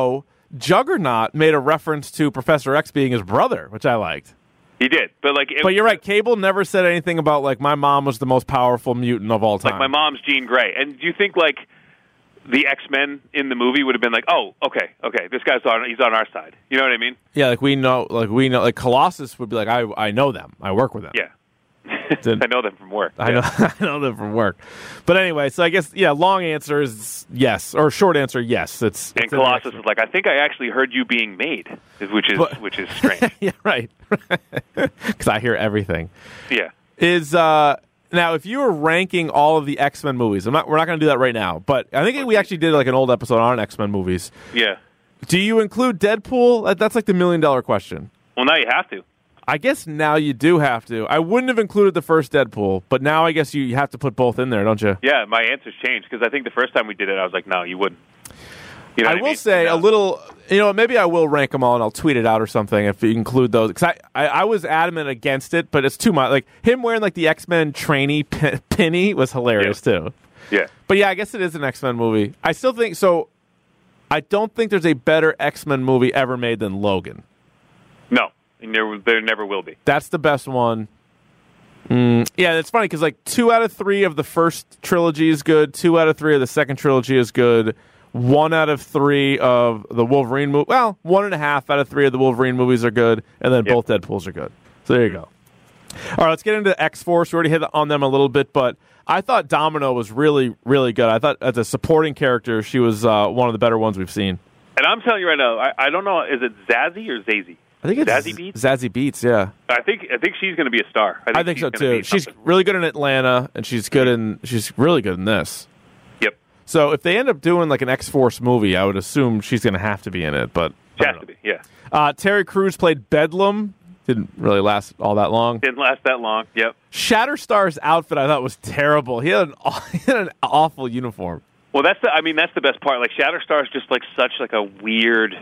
Juggernaut made a reference to Professor X being his brother, which I liked. He did, but like, it, but you're right. Cable never said anything about like my mom was the most powerful mutant of all time. Like my mom's Jean Grey. And do you think like the X-Men in the movie would have been like, oh, okay, okay, this guy's on, he's on our side. You know what I mean? Yeah, like we know, like we know, like Colossus would be like, I, I know them, I work with them. Yeah, I know them from work. I yeah. know, I know them from work. But anyway, so I guess yeah, long answer is yes, or short answer yes. It's, and it's Colossus is like, I think I actually heard you being made, which is but, which is strange. Yeah, right. Because I hear everything. Yeah. Is uh. Now, if you were ranking all of the X-Men movies, I'm not, we're not going to do that right now, but I think we actually did like an old episode on X-Men movies. Yeah. Do you include Deadpool? That, that's like the million-dollar question. Well, now you have to. I guess now you do have to. I wouldn't have included the first Deadpool, but now I guess you have to put both in there, don't you? Yeah, my answer's changed, because I think the first time we did it, I was like, no, you wouldn't. You know I what will I mean? say no. a little, you know, maybe I will rank them all and I'll tweet it out or something if you include those. Because I, I, I was adamant against it, but it's too much. Like him wearing like the X-Men trainee pin, pinny was hilarious yeah. too. Yeah. But yeah, I guess it is an X-Men movie. I still think, so I don't think there's a better X-Men movie ever made than Logan. No, and there, there never will be. That's the best one. Mm, yeah, it's funny because like two out of three of the first trilogy is good. Two out of three of the second trilogy is good. One out of three of the Wolverine movie. Well, one and a half out of three of the Wolverine movies are good, and then yep. both Deadpools are good. So there you go. All right, let's get into X-Force. We already hit on them a little bit, but I thought Domino was really, really good. I thought as a supporting character, she was uh, one of the better ones we've seen. And I'm telling you right now, I, I don't know, is it Zazzy or Zazie? I think it's Zazzy Beats. Zazzy Beats, yeah. I think I think she's going to be a star. I think, I think she's so gonna too. be She's something. really good in Atlanta, and she's good in. She's really good in this. Yep. So if they end up doing like an X-Force movie, I would assume she's going to have to be in it. But She has to be, yeah. Uh, Terry Crews played Bedlam. Didn't really last all that long. Didn't last that long. Yep. Shatterstar's outfit I thought was terrible. He had an, he had an awful uniform. Well, that's the. I mean, that's the best part. Like Shatterstar's just like such like a weird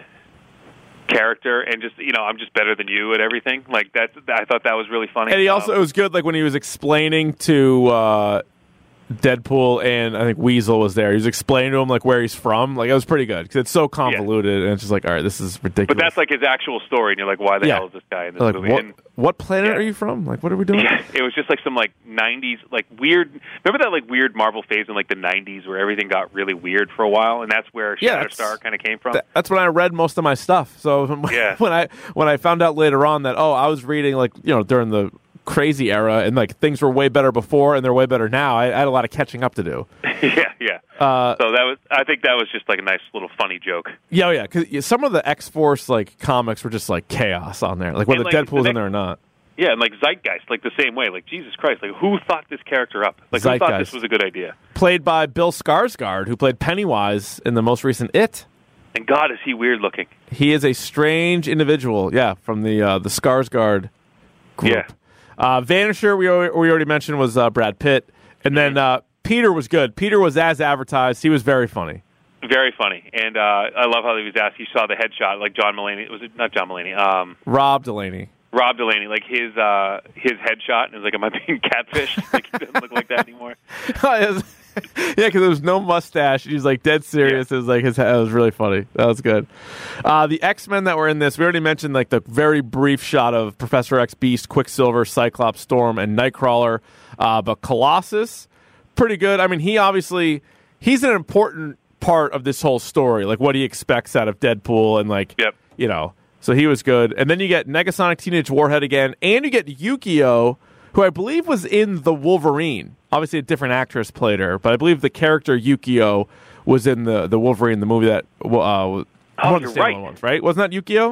character, and just you know, I'm just better than you at everything. Like that's. I thought that was really funny. And he also um, it was good like when he was explaining to uh, Deadpool and I think Weasel was there. He was explaining to him like where he's from. Like it was pretty good because it's so convoluted, yeah. and it's just like, all right, this is ridiculous. But that's like his actual story, and you're like, why the yeah. hell is this guy in this like, movie? What, and, what planet yeah. are you from? Like, what are we doing? Yeah, it was just like some like nineties, like weird. Remember that like weird Marvel phase in like the nineties where everything got really weird for a while, and that's where Yeah, Shatterstar kind of came from. Th- that's when I read most of my stuff. So Yeah. when I when I found out later on that oh, I was reading like you know during the crazy era and like things were way better before and they're way better now. I, I had a lot of catching up to do. yeah, yeah. Uh, so that was. I think that was just like a nice little funny joke. Yeah, oh, yeah. Because some of the X-Force like comics were just like chaos on there, like whether And, like, Deadpool's the in there or not. Yeah, and like Zeitgeist, like the same way. Like Jesus Christ, like who thought this character up? Like who thought Zeitgeist. this was a good idea? Played by Bill Skarsgård, who played Pennywise in the most recent It. And God, is he weird looking? He is a strange individual. Yeah, from the uh, the Skarsgård group. Yeah. Uh, Vanisher, we already, we already mentioned, was uh, Brad Pitt. And then uh, Peter was good. Peter was as advertised. He was very funny. Very funny, and uh, I love how he was asked. You saw the headshot, like John Mulaney. Was it not John Mulaney? Um, Rob Delaney. Rob Delaney, like his uh, his headshot, and it was like, "Am I being catfished?" Like he doesn't look like that anymore. yeah, because there was no mustache. He was like dead serious. Yeah. It was like his head. It was really funny. That was good. Uh, the X-Men that were in this, we already mentioned like the very brief shot of Professor X, Beast, Quicksilver, Cyclops, Storm, and Nightcrawler. Uh, but Colossus, pretty good. I mean, he obviously he's an important part of this whole story, like what he expects out of Deadpool, and like Yep. you know. So he was good. And then you get Negasonic Teenage Warhead again, and you get Yukio, who I believe was in The Wolverine. Obviously, a different actress played her, but I believe the character Yukio was in the, the Wolverine, the movie that uh, one of the you're standalone right. ones, right? Wasn't that Yukio?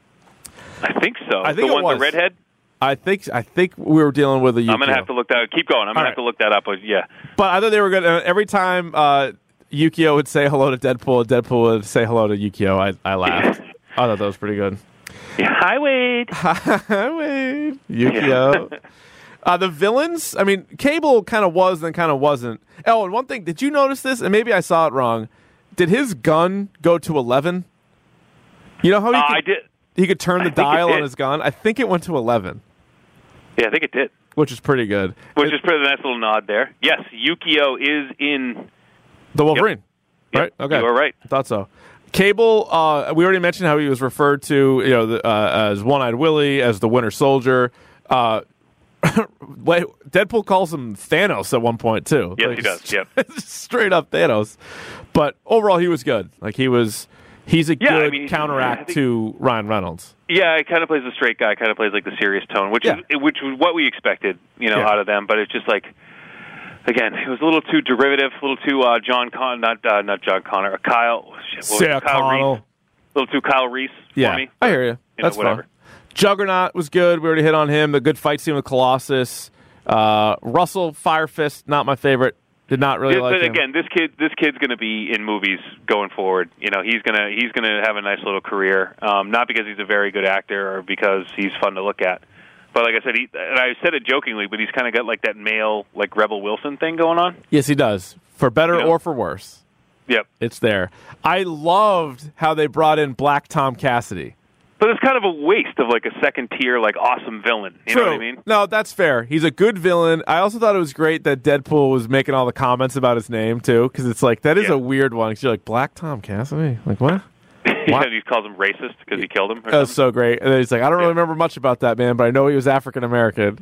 I think so. I think the it one, was. the redhead. I think I think we were dealing with a Yukio. I'm gonna have to look that. Keep going. I'm gonna All have right. to look that up. But yeah, But I thought they were good. Uh, every time uh, Yukio would say hello to Deadpool, Deadpool would say hello to Yukio. I, I laughed. I thought that was pretty good. hi Wade. Hi, Wade. Yukio. Uh, the villains, I mean, Cable kind of was and kind of wasn't. Oh, and one thing, did you notice this? And maybe I saw it wrong. Did his gun go to eleven? You know how he, Uh, could, I did. he could turn I the think it dial on did. his gun? I think it went to eleven, Yeah, I think it did. which is pretty good. Which It- is pretty nice little nod there. Yes, Yukio is in. the Wolverine, Yep. right? Okay. You are right. I thought so. Cable, uh, we already mentioned how he was referred to, you know, the, uh, as One-Eyed Willie, as the Winter Soldier. Uh, Deadpool calls him Thanos at one point too. Yes, like, he does. Yep. Straight up Thanos. But overall, he was good. Like he was, he's a Yeah, good I mean, counteract I think- to Ryan Reynolds. Yeah, he kind of plays the straight guy, kind of plays like the serious tone, which Yeah. is which was what we expected, you know, Yeah. out of them. But it's just like, again, it was a little too derivative, a little too uh, John Con, not uh, not John Connor, uh, Kyle, shit, what was Sarah it? Kyle Connell. Reese, a little too Kyle Reese Yeah, for me. I hear you. You know, That's whatever. fine. Juggernaut was good. We already hit on him. The good fight scene with Colossus. Uh, Russell Fire Fist, not my favorite. Did not really This- like but him. again, this kid, this kid's going to be in movies going forward. You know, he's gonna he's gonna have a nice little career. Um, not because he's a very good actor or because he's fun to look at, but like I said, he, and I said it jokingly, but he's kind of got like that male, like Rebel Wilson thing going on. Yes, he does. For better You know? or for worse. Yep. It's there. I loved how they brought in Black Tom Cassidy. But it's kind of a waste of like a second tier, like awesome villain. You True. know what I mean? No, that's fair. He's a good villain. I also thought it was great that Deadpool was making all the comments about his name too, because it's like that is Yeah. a weird one. 'Cause you're like Black Tom Cassidy, like what? Yeah, he calls him racist because he killed him. Or That was something. so great. And then he's like, I don't really Yeah. remember much about that man, but I know he was African American.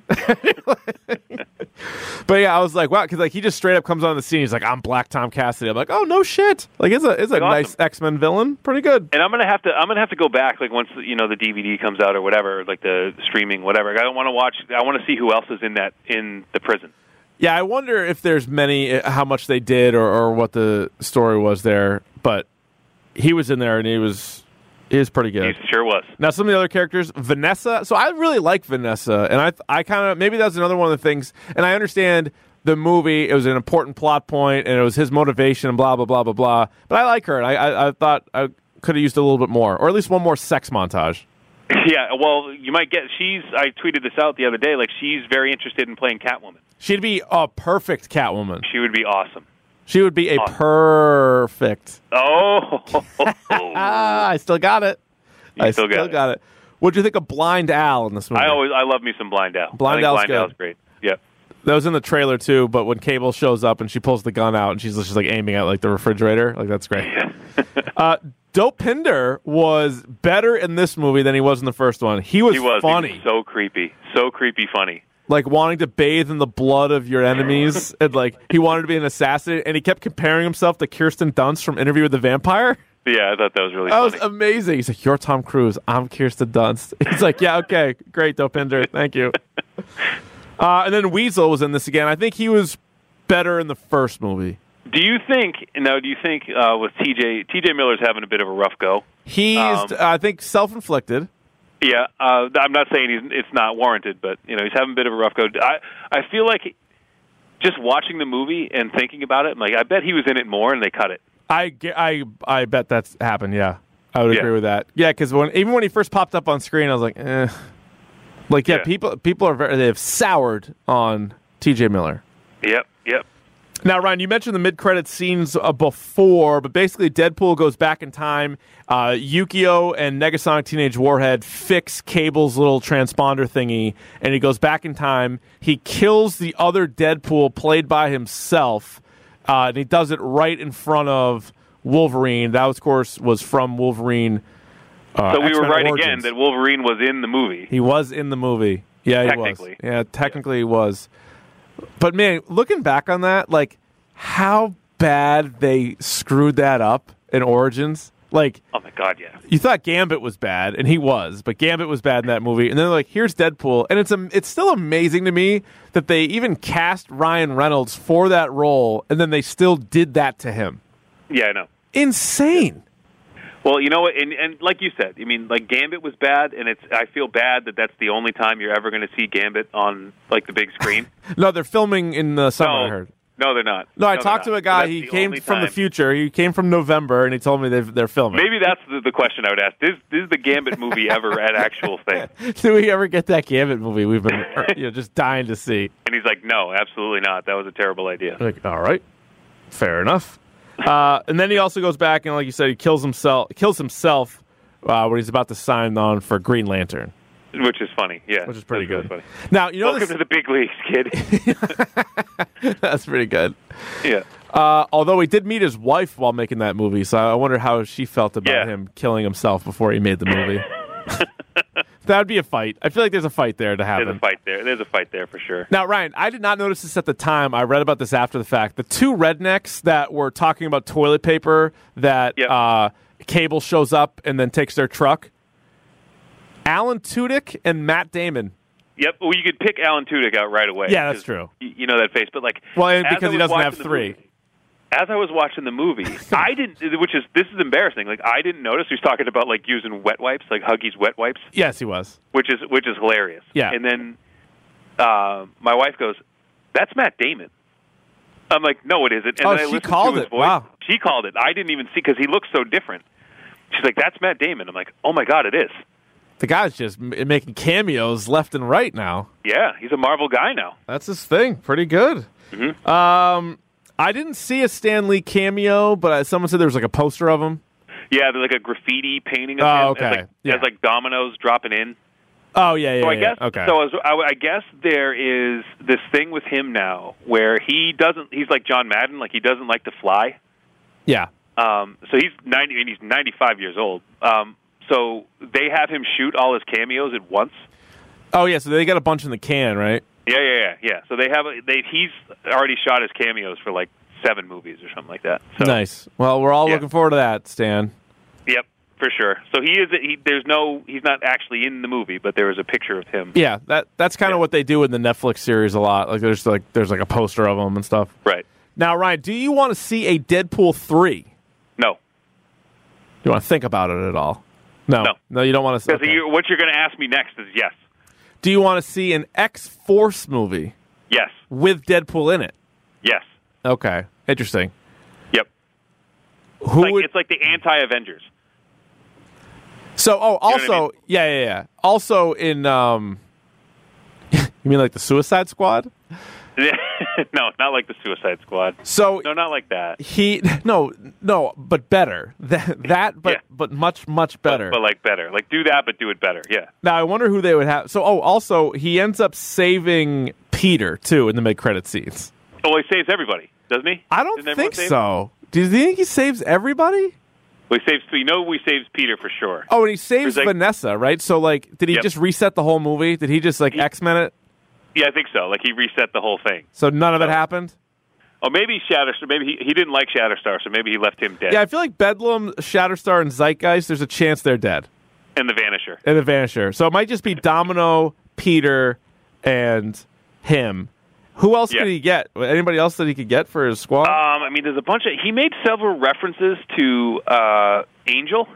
But yeah, I was like, wow, because like he just straight up comes on the scene. He's like, I'm Black Tom Cassidy. I'm like, oh no shit. Like it's a it's a Like, nice awesome. X-Men villain. Pretty good. And I'm gonna have to I'm gonna have to go back like once you know the D V D comes out or whatever, like the streaming whatever. I don't want to watch. I want to see who else is in that in the prison. Yeah, I wonder if there's many, uh, how much they did or, or what the story was there. But he was in there and he was he was pretty good. He sure was. Now, some of the other characters, Vanessa. So I really like Vanessa, and I I kind of maybe that's another one of the things. And I understand the movie; it was an important plot point, and it was his motivation, and blah blah blah blah blah. But I like her. And I I, I thought I could have used a little bit more, or at least one more sex montage. Yeah, well, you might get. She's. I tweeted this out the other day. Like she's very interested in playing Catwoman. She'd be a perfect Catwoman. She would be awesome. She would be a Awesome. perfect. Oh, Ah, I still got it. You I still got it. got it. What'd you think of Blind Al in this movie? I always. I love me some Blind Al. Blind I think Al's Blind good. Al's great. Yep. That was in the trailer too, but when Cable shows up and she pulls the gun out and she's just like aiming at like the refrigerator, like that's great. uh, Dopinder was better in this movie than he was in the first one. He was, He was funny, He was so creepy, so creepy, funny. like wanting to bathe in the blood of your enemies, and like he wanted to be an assassin, and he kept comparing himself to Kirsten Dunst from Interview with the Vampire. Yeah, I thought that was really That was funny. amazing. He's like, "You're Tom Cruise. I'm Kirsten Dunst." He's like, "Yeah, okay, great, Dopinder, thank you." Uh, and then Weasel was in this again. I think he was better in the first movie. Do you think now? Do you think uh, with T J T J Miller's having a bit of a rough go? He's, Um, I think, self-inflicted. Yeah, uh, I'm not saying he's, it's not warranted, but you know he's having a bit of a rough go. I I feel like just watching the movie and thinking about it, I'm like I bet he was in it more and they cut it. I, ge- I, I bet that's happened. Yeah, I would Yeah. agree with that. Yeah, because when even when he first popped up on screen, I was like, eh. Like, yeah, Yeah. people people are very they have soured on T J Miller. Yep, yep. Now, Ryan, you mentioned the mid-credit scenes uh, before, but basically Deadpool goes back in time. Uh, Yukio and Negasonic Teenage Warhead fix Cable's little transponder thingy, and he goes back in time. He kills the other Deadpool played by himself, uh, and he does it right in front of Wolverine. That, of course, was from Wolverine. Uh, So we were X-Men right Origins. again that Wolverine was in the movie. He was in the movie. Yeah, he Technically. was. Yeah, technically he was. But man, looking back on that, like how bad they screwed that up in Origins. Like Oh my God, yeah. you thought Gambit was bad, and he was, but Gambit was bad in that movie. And then like, here's Deadpool, and it's um, it's still amazing to me that they even cast Ryan Reynolds for that role, and then they still did that to him. Yeah, I know. Insane. Well, you know what, and, and like you said, I mean, like Gambit was bad, and it's. I feel bad that that's the only time you're ever going to see Gambit on like the big screen. No, they're filming in the summer. no, I heard. no, they're not. No, I they're talked not. to a guy. That's He the came only from the time. future. He came from November, and he told me they've, they're filming. Maybe that's the, the question I would ask. Is is the Gambit movie ever an actual thing? Do we ever get that Gambit movie we've been you know, just dying to see? And he's like, no, absolutely not. That was a terrible idea. Like, all right, fair enough. Uh, and then he also goes back and, like you said, he kills himself. Kills himself uh, when he's about to sign on for Green Lantern, Which is funny, yeah. which is pretty That's good. really funny. Now you know Welcome this, to the big leagues, kid. that's pretty good. yeah. Uh, although he did meet his wife while making that movie, so I wonder how she felt about Yeah. him killing himself before he made the movie. That would be a fight. I feel like there's a fight there to happen. There's a fight there. There's a fight there for sure. Now, Ryan, I did not notice this at the time. I read about this after the fact. The two rednecks that were talking about toilet paper that Yep. uh, Cable shows up and then takes their truck, Alan Tudyk and Matt Damon. Yep. Well, you could pick Alan Tudyk out right away. Yeah, that's 'cause true. y- You know that face, but like, Well, and as I because he was doesn't have watching the three. movie- As I was watching the movie, I didn't. Which is this is embarrassing. Like I didn't notice he was talking about like using wet wipes, like Huggies wet wipes, Yes, he was. which is which is hilarious. Yeah. And then uh, my wife goes, "That's Matt Damon." I'm like, "No, it isn't." And Oh, then I she listened called to his it. voice. Wow. She called it. I didn't even see because he looks so different. She's like, "That's Matt Damon." I'm like, "Oh my god, it is." The guy's just m- making cameos left and right now. Yeah, he's a Marvel guy now. That's his thing. Pretty good. Mm-hmm. Um, I didn't see a Stan Lee cameo, but uh, someone said there was like a poster of him. Yeah, there's like a graffiti painting of Oh, him. okay. As like, Yeah. as like dominoes dropping in. Oh yeah, yeah. So I yeah. guess Okay. so. As, I, I guess there is this thing with him now where he doesn't. He's like John Madden. Like he doesn't like to fly. yeah. Um, so he's ninety and he's ninety-five years old. Um, so they have him shoot all his cameos at once. Oh yeah. So they got a bunch in the can, right? Yeah, yeah, yeah, yeah. So they have. A, they he's already shot his cameos for like seven movies or something like that. So, Nice. Well, we're all Yeah. looking forward to that, Stan. Yep, for sure. So he is. He, there's no. He's not actually in the movie, but there is a picture of him. Yeah, that that's kind of Yeah. what they do in the Netflix series a lot. Like there's like there's like a poster of him and stuff. Right. Now, Ryan, do you want to see a Deadpool three? No. Do you want to think about it at all? No. No. No, you don't want to. Because Okay. you, what you're going to ask me next is yes, Do you want to see an X-Force movie yes, with Deadpool in it? yes. Okay. Interesting. Yep. Who Like, would it's like the anti-Avengers. So, oh, know what I also, mean? yeah, yeah, yeah. Also in, um, you mean like the Suicide Squad? No, not like the Suicide Squad. So No, not like that. he, no, no, but better. That, that but Yeah. but much, much better. But, but like better. Like do that, but do it better. Yeah. Now I wonder who they would have. So, oh, also he ends up saving Peter too in the mid-credit scenes. Oh, he saves everybody, doesn't he? I don't Didn't everyone think save him? so. Do you think he saves everybody? We saves. We know we saves Peter for sure. Oh, and he saves There's, like- Vanessa, right? So, like, did he Yep. just reset the whole movie? Did he just like X-Men it? Yeah, I think so. Like he reset the whole thing. So none of it So- happened. Oh, maybe Shatterstar. Maybe he, he didn't like Shatterstar, so maybe he left him dead. Yeah, I feel like Bedlam, Shatterstar, and Zeitgeist. There's a chance they're dead. And the Vanisher. And the Vanisher. So it might just be Domino, Peter, and him. Who else Yeah. could he get? Anybody else that he could get for his squad? Um, I mean, there's a bunch of. He made several references to uh, Angel,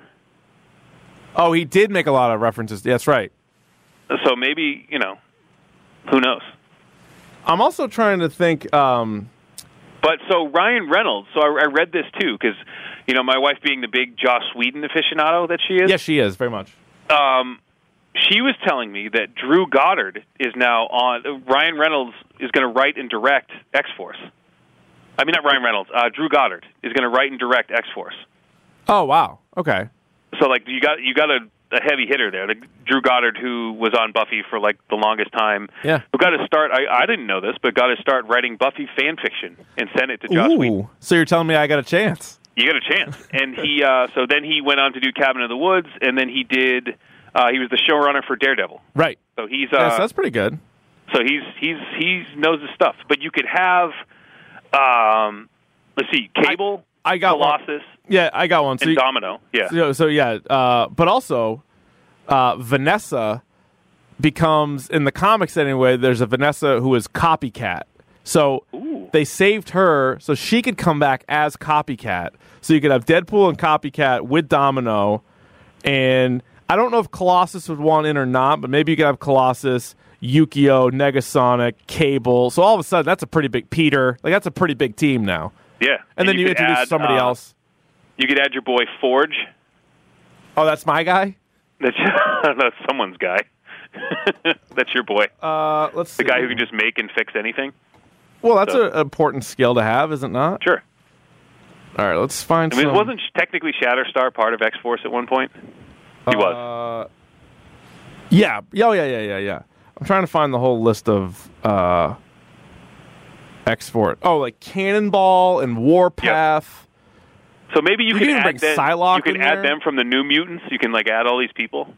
oh, he did make a lot of references. That's right. so maybe you know, who knows? I'm also trying to think. Um, But so Ryan Reynolds. So I, I read this too because you know my wife being the big Joss Whedon aficionado that she is. yes, she is very much. Um, she was telling me that Drew Goddard is now on. Ryan Reynolds is going to write and direct X-Force. I mean, not Ryan Reynolds. Uh, Drew Goddard is going to write and direct X-Force. Oh wow. Okay. So, like, you got you got a, a heavy hitter there. Like Drew Goddard, who was on Buffy for like the longest time. Yeah. Who got to start? I, I didn't know this, but got to start writing Buffy fan fiction and sent it to Joss Whedon. Ooh. So you're telling me I got a chance? You got a chance. And he, uh, so then he went on to do Cabin in the Woods, and then he did. Uh, he was the showrunner for Daredevil. Right. So he's. Uh, yes, that's pretty good. So he's he's he knows his stuff. But you could have, um, let's see, Cable, I, I got Colossus, one. Yeah, I got one. So and you- Domino. Yeah. So, so yeah, uh, but also uh, Vanessa becomes in the comics anyway. There's a Vanessa who is Copycat. So Ooh. they saved her so she could come back as Copycat. So you could have Deadpool and Copycat with Domino, and I don't know if Colossus would want in or not, but maybe you could have Colossus, Yukio, Negasonic, Cable. So all of a sudden, that's a pretty big Peter. Like that's a pretty big team now. Yeah. And, then you, could introduce add, somebody uh, else. You could add your boy Forge. Oh, that's my guy. That's, that's someone's guy. That's your boy. Uh, let's see. The guy who can just make and fix anything. Well, that's So- an important skill to have, is it not? Sure. All right, let's find I mean, some. wasn't technically Shatterstar part of X-Force at one point? He was. Uh, yeah. Oh, yeah, yeah, yeah, yeah. I'm trying to find the whole list of uh, X-Force. Oh, like Cannonball and Warpath. Yep. So maybe you, you can, can add bring them, Psylocke you can in add there. them from the New Mutants. You can like add all these people.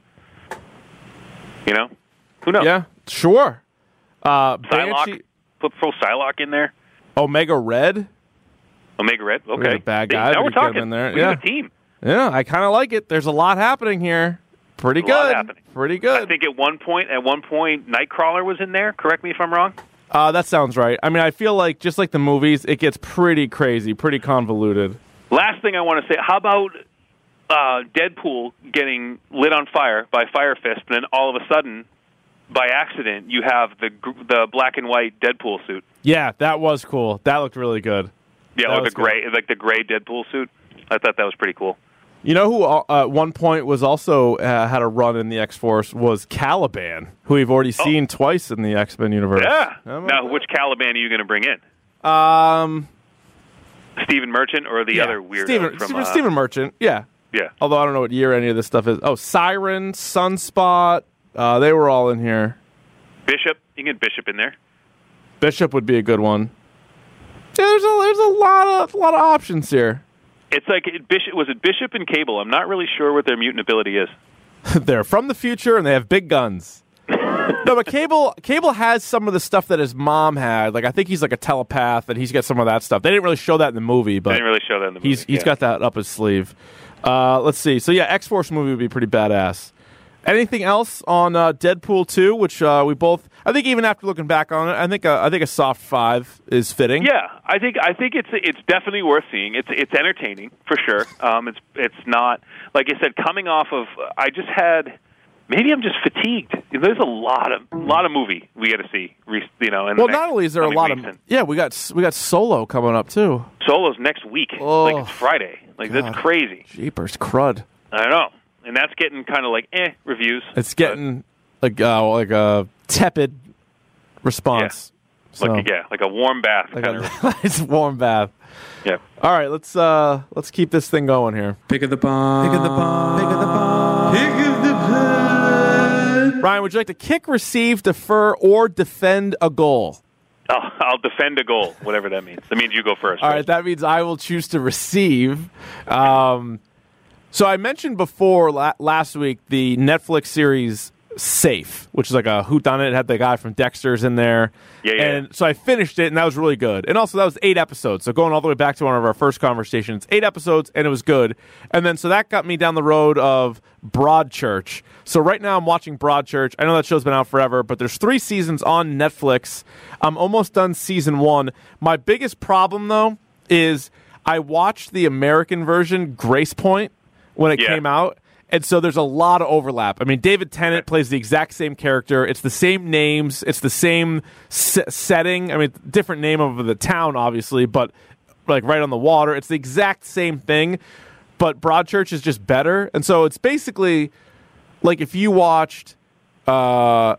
You know, who knows? Yeah, sure. Uh, Psylocke. Banshee, Put throw Psylocke in there. Omega Red. Omega Red. We got Okay, a bad See, guy. Now We we're could get him talking. in there. We Yeah. got a team. Yeah, I kind of like it. There's a lot happening here. Pretty A lot good. happening. Pretty good. I think at one point, at one point, Nightcrawler was in there. Correct me if I'm wrong. Uh, that sounds right. I mean, I feel like just like the movies, it gets pretty crazy, pretty convoluted. Last thing I want to say, how about uh, Deadpool getting lit on fire by Fire Fist, and then all of a sudden, by accident, you have the the black and white Deadpool suit. Yeah, that was cool. That looked really good. Yeah, That or was the gray, like the gray Deadpool suit. I thought that was pretty cool. You know who uh, at one point was also uh, had a run in the X-Force was Caliban, who we've already seen oh. twice in the X-Men universe. Yeah. Now, that? which Caliban are you going to bring in? Um, Stephen Merchant or the yeah. other weirdo Stephen, from Stephen, uh, Stephen Merchant, yeah. Yeah. Although I don't know what year any of this stuff is. Oh, Siren, Sunspot, uh, they were all in here. Bishop, you can get Bishop in there. Bishop would be a good one. Yeah, there's a there's a lot of a lot of options here. It's like it, Bishop was it Bishop and Cable? I'm not really sure what their mutant ability is. They're from the future and they have big guns. No, but Cable Cable has some of the stuff that his mom had. Like I think he's like a telepath and he's got some of that stuff. They didn't really show that in the movie, but they didn't really show that in the movie. He's he's yeah. got that up his sleeve. Uh, let's see. So yeah, X-Force movie would be pretty badass. Anything else on uh, Deadpool two, which uh, we both? I think even after looking back on it, I think uh, I think a soft five is fitting. Yeah, I think I think it's it's definitely worth seeing. It's it's entertaining for sure. Um, it's it's not like I said. Coming off of, I just had maybe I'm just fatigued. There's a lot of lot of movie we got to see. You know, and well, not only is there a lot of and, yeah, we got we got Solo coming up too. Solo's next week, oh, like it's Friday. Like God. That's crazy. Jeepers, crud. I know. And that's getting kind of like eh reviews. It's getting like uh, like a tepid response. Yeah. So, like yeah, like a warm bath. Like kind a of. nice warm bath. Yeah. All right, let's uh, let's keep this thing going here. Pick of the bomb. Pick of the bomb. Pick of the bomb. Pick of the bomb. Ryan, would you like to kick, receive, defer, or defend a goal? I'll, I'll defend a goal, whatever that means. That means you go first. All right? right, that means I will choose to receive. Um, so I mentioned before la- last week the Netflix series Safe, which is like a whodunit. It had the guy from Dexter's in there. Yeah, yeah. And so I finished it, and that was really good. And also, that was eight episodes. So going all the way back to one of our first conversations, eight episodes, and it was good. And then so that got me down the road of Broadchurch. So right now I'm watching Broadchurch. I know that show's been out forever, but there's three seasons on Netflix. I'm almost done season one. My biggest problem, though, is I watched the American version, Grace Point, when it Yeah. came out. And so there's a lot of overlap. I mean, David Tennant plays the exact same character. It's the same names. It's the same s- setting. I mean, different name of the town, obviously, but like right on the water. It's the exact same thing, but Broadchurch is just better. And so it's basically like if you watched uh,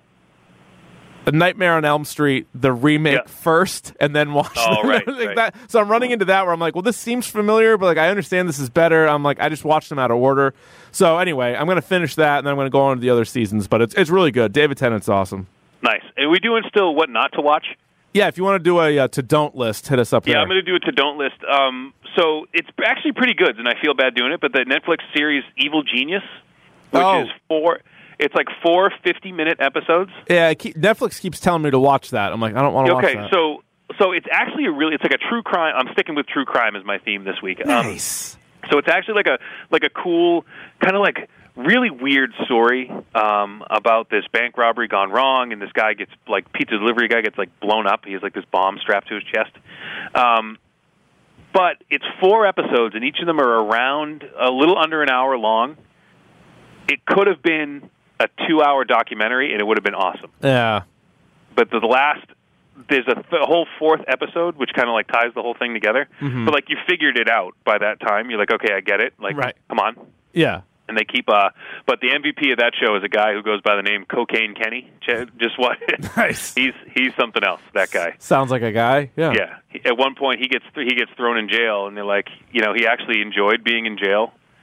A Nightmare on Elm Street, the remake Yeah. first, and then watched Oh, right, like right. that. So I'm running into that where I'm like, well, this seems familiar, but like I understand this is better. I'm like, I just watched them out of order. So anyway, I'm going to finish that, and then I'm going to go on to the other seasons. But it's it's really good. David Tennant's awesome. Nice. Are we doing still what not to watch? Yeah, if you want to do a uh, to don't list, hit us up Yeah, there. I'm going to do it to don't list. Um, so it's actually pretty good, and I feel bad doing it. But the Netflix series Evil Genius, which Oh. is four, it's like four fifty-minute episodes. Yeah, I keep, Netflix keeps telling me to watch that. I'm like, I don't want to Okay, watch that. so so it's actually a really it's like a true crime. I'm sticking with true crime as my theme this week. Um, Nice. So it's actually like a like a cool kind of like really weird story um, about this bank robbery gone wrong, and this guy gets like pizza delivery guy gets like blown up. He has like this bomb strapped to his chest. Um, but it's four episodes, and each of them are around a little under an hour long. It could have been a two-hour documentary, and it would have been awesome. Yeah. But the last, there's a, th- a whole fourth episode, which kind of like ties the whole thing together. Mhm. But like you figured it out by that time. You're like, okay, I get it. Like, Right. come on. Yeah. And they keep, uh, but the M V P of that show is a guy who goes by the name Cocaine Kenny. Ch- Just what? Nice. he's he's something else. That guy. Sounds like a guy. Yeah. Yeah. He, at one point, he gets th- he gets thrown in jail, and they're like, you know, he actually enjoyed being in jail.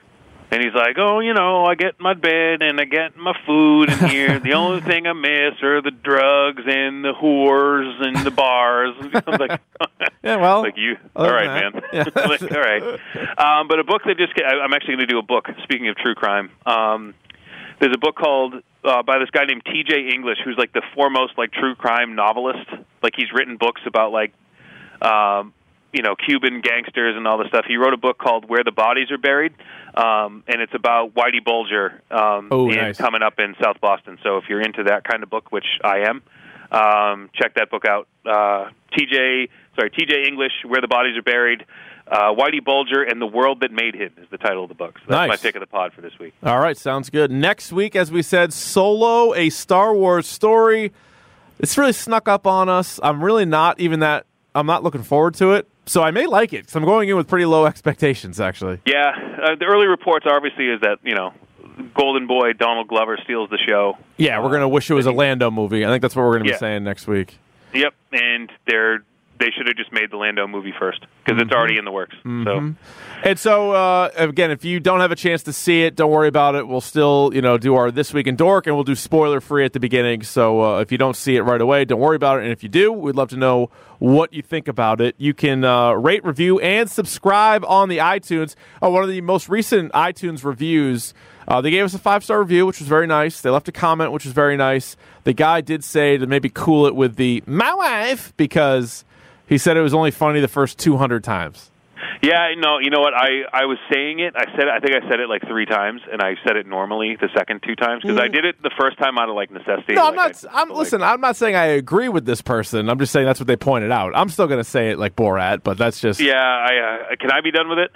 And he's like, oh, you know, I get my bed and I get my food in here. The only thing I miss are the drugs and the whores and the bars. I was like, yeah, well, like you, all right, man. Yeah. Like, all right. Um, but a book that just, I'm actually going to do a book, speaking of true crime. Um, there's a book called, uh, by this guy named T J English, who's like the foremost like true crime novelist. Like he's written books about like, um, you know, Cuban gangsters and all this stuff. He wrote a book called Where the Bodies Are Buried, um, and it's about Whitey Bulger um, oh, in, nice. coming up in South Boston. So if you're into that kind of book, which I am, um, check that book out. Uh, T J, sorry, T J English, Where the Bodies Are Buried, uh, Whitey Bulger and the World That Made Him is the title of the book. So that's nice. my pick of the pod for this week. All right, sounds good. Next week, as we said, Solo, a Star Wars story. It's really snuck up on us. I'm really not even that, I'm not looking forward to it. So I may like it. So I'm going in with pretty low expectations, actually. Yeah, uh, the early reports obviously is that, you know, Golden Boy Donald Glover steals the show. Yeah, we're going to wish it was a Lando movie. I think that's what we're going to yeah. be saying next week. Yep, and they're they should have just made the Lando movie first because mm-hmm. it's already in the works. Mm-hmm. So, and so uh, again, if you don't have a chance to see it, don't worry about it. We'll still, you know, do our This Week in Dork, and we'll do spoiler free at the beginning. So uh, if you don't see it right away, don't worry about it. And if you do, we'd love to know what you think about it. You can uh, rate, review, and subscribe on the iTunes. Oh, one of the most recent iTunes reviews. Uh, they gave us a five-star review, which was very nice. They left a comment, which was very nice. The guy did say to maybe cool it with the "my wife" because he said it was only funny the first two hundred times. Yeah, no, you know what? I, I was saying it. I said I think I said it like three times, and I said it normally the second two times because mm. I did it the first time out of like necessity. No, I'm like not. I, I'm listen. Like, I'm not saying I agree with this person. I'm just saying that's what they pointed out. I'm still going to say it like Borat, but that's just. Yeah, I uh, can I be done with it?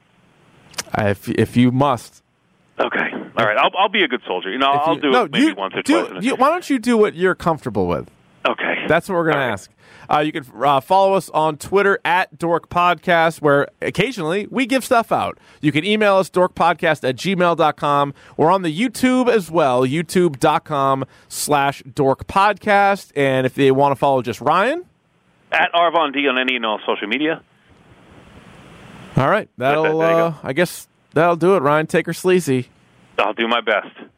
I, if if you must. Okay. All right. I'll I'll be a good soldier. You know, if I'll you, do no, it maybe you, once or do, twice. You, why don't you do what you're comfortable with? Okay. That's what we're going All to right. ask. Uh, you can uh, follow us on Twitter at Dork Podcast, where occasionally we give stuff out. You can email us, dorkpodcast at gmail dot com. We're on the YouTube as well, youtube.com slash Dork Podcast. And if they want to follow just Ryan? At Arvon D on any and all social media. All right. That'll, there you uh, go. I guess that'll do it, Ryan. Take her sleazy. I'll do my best.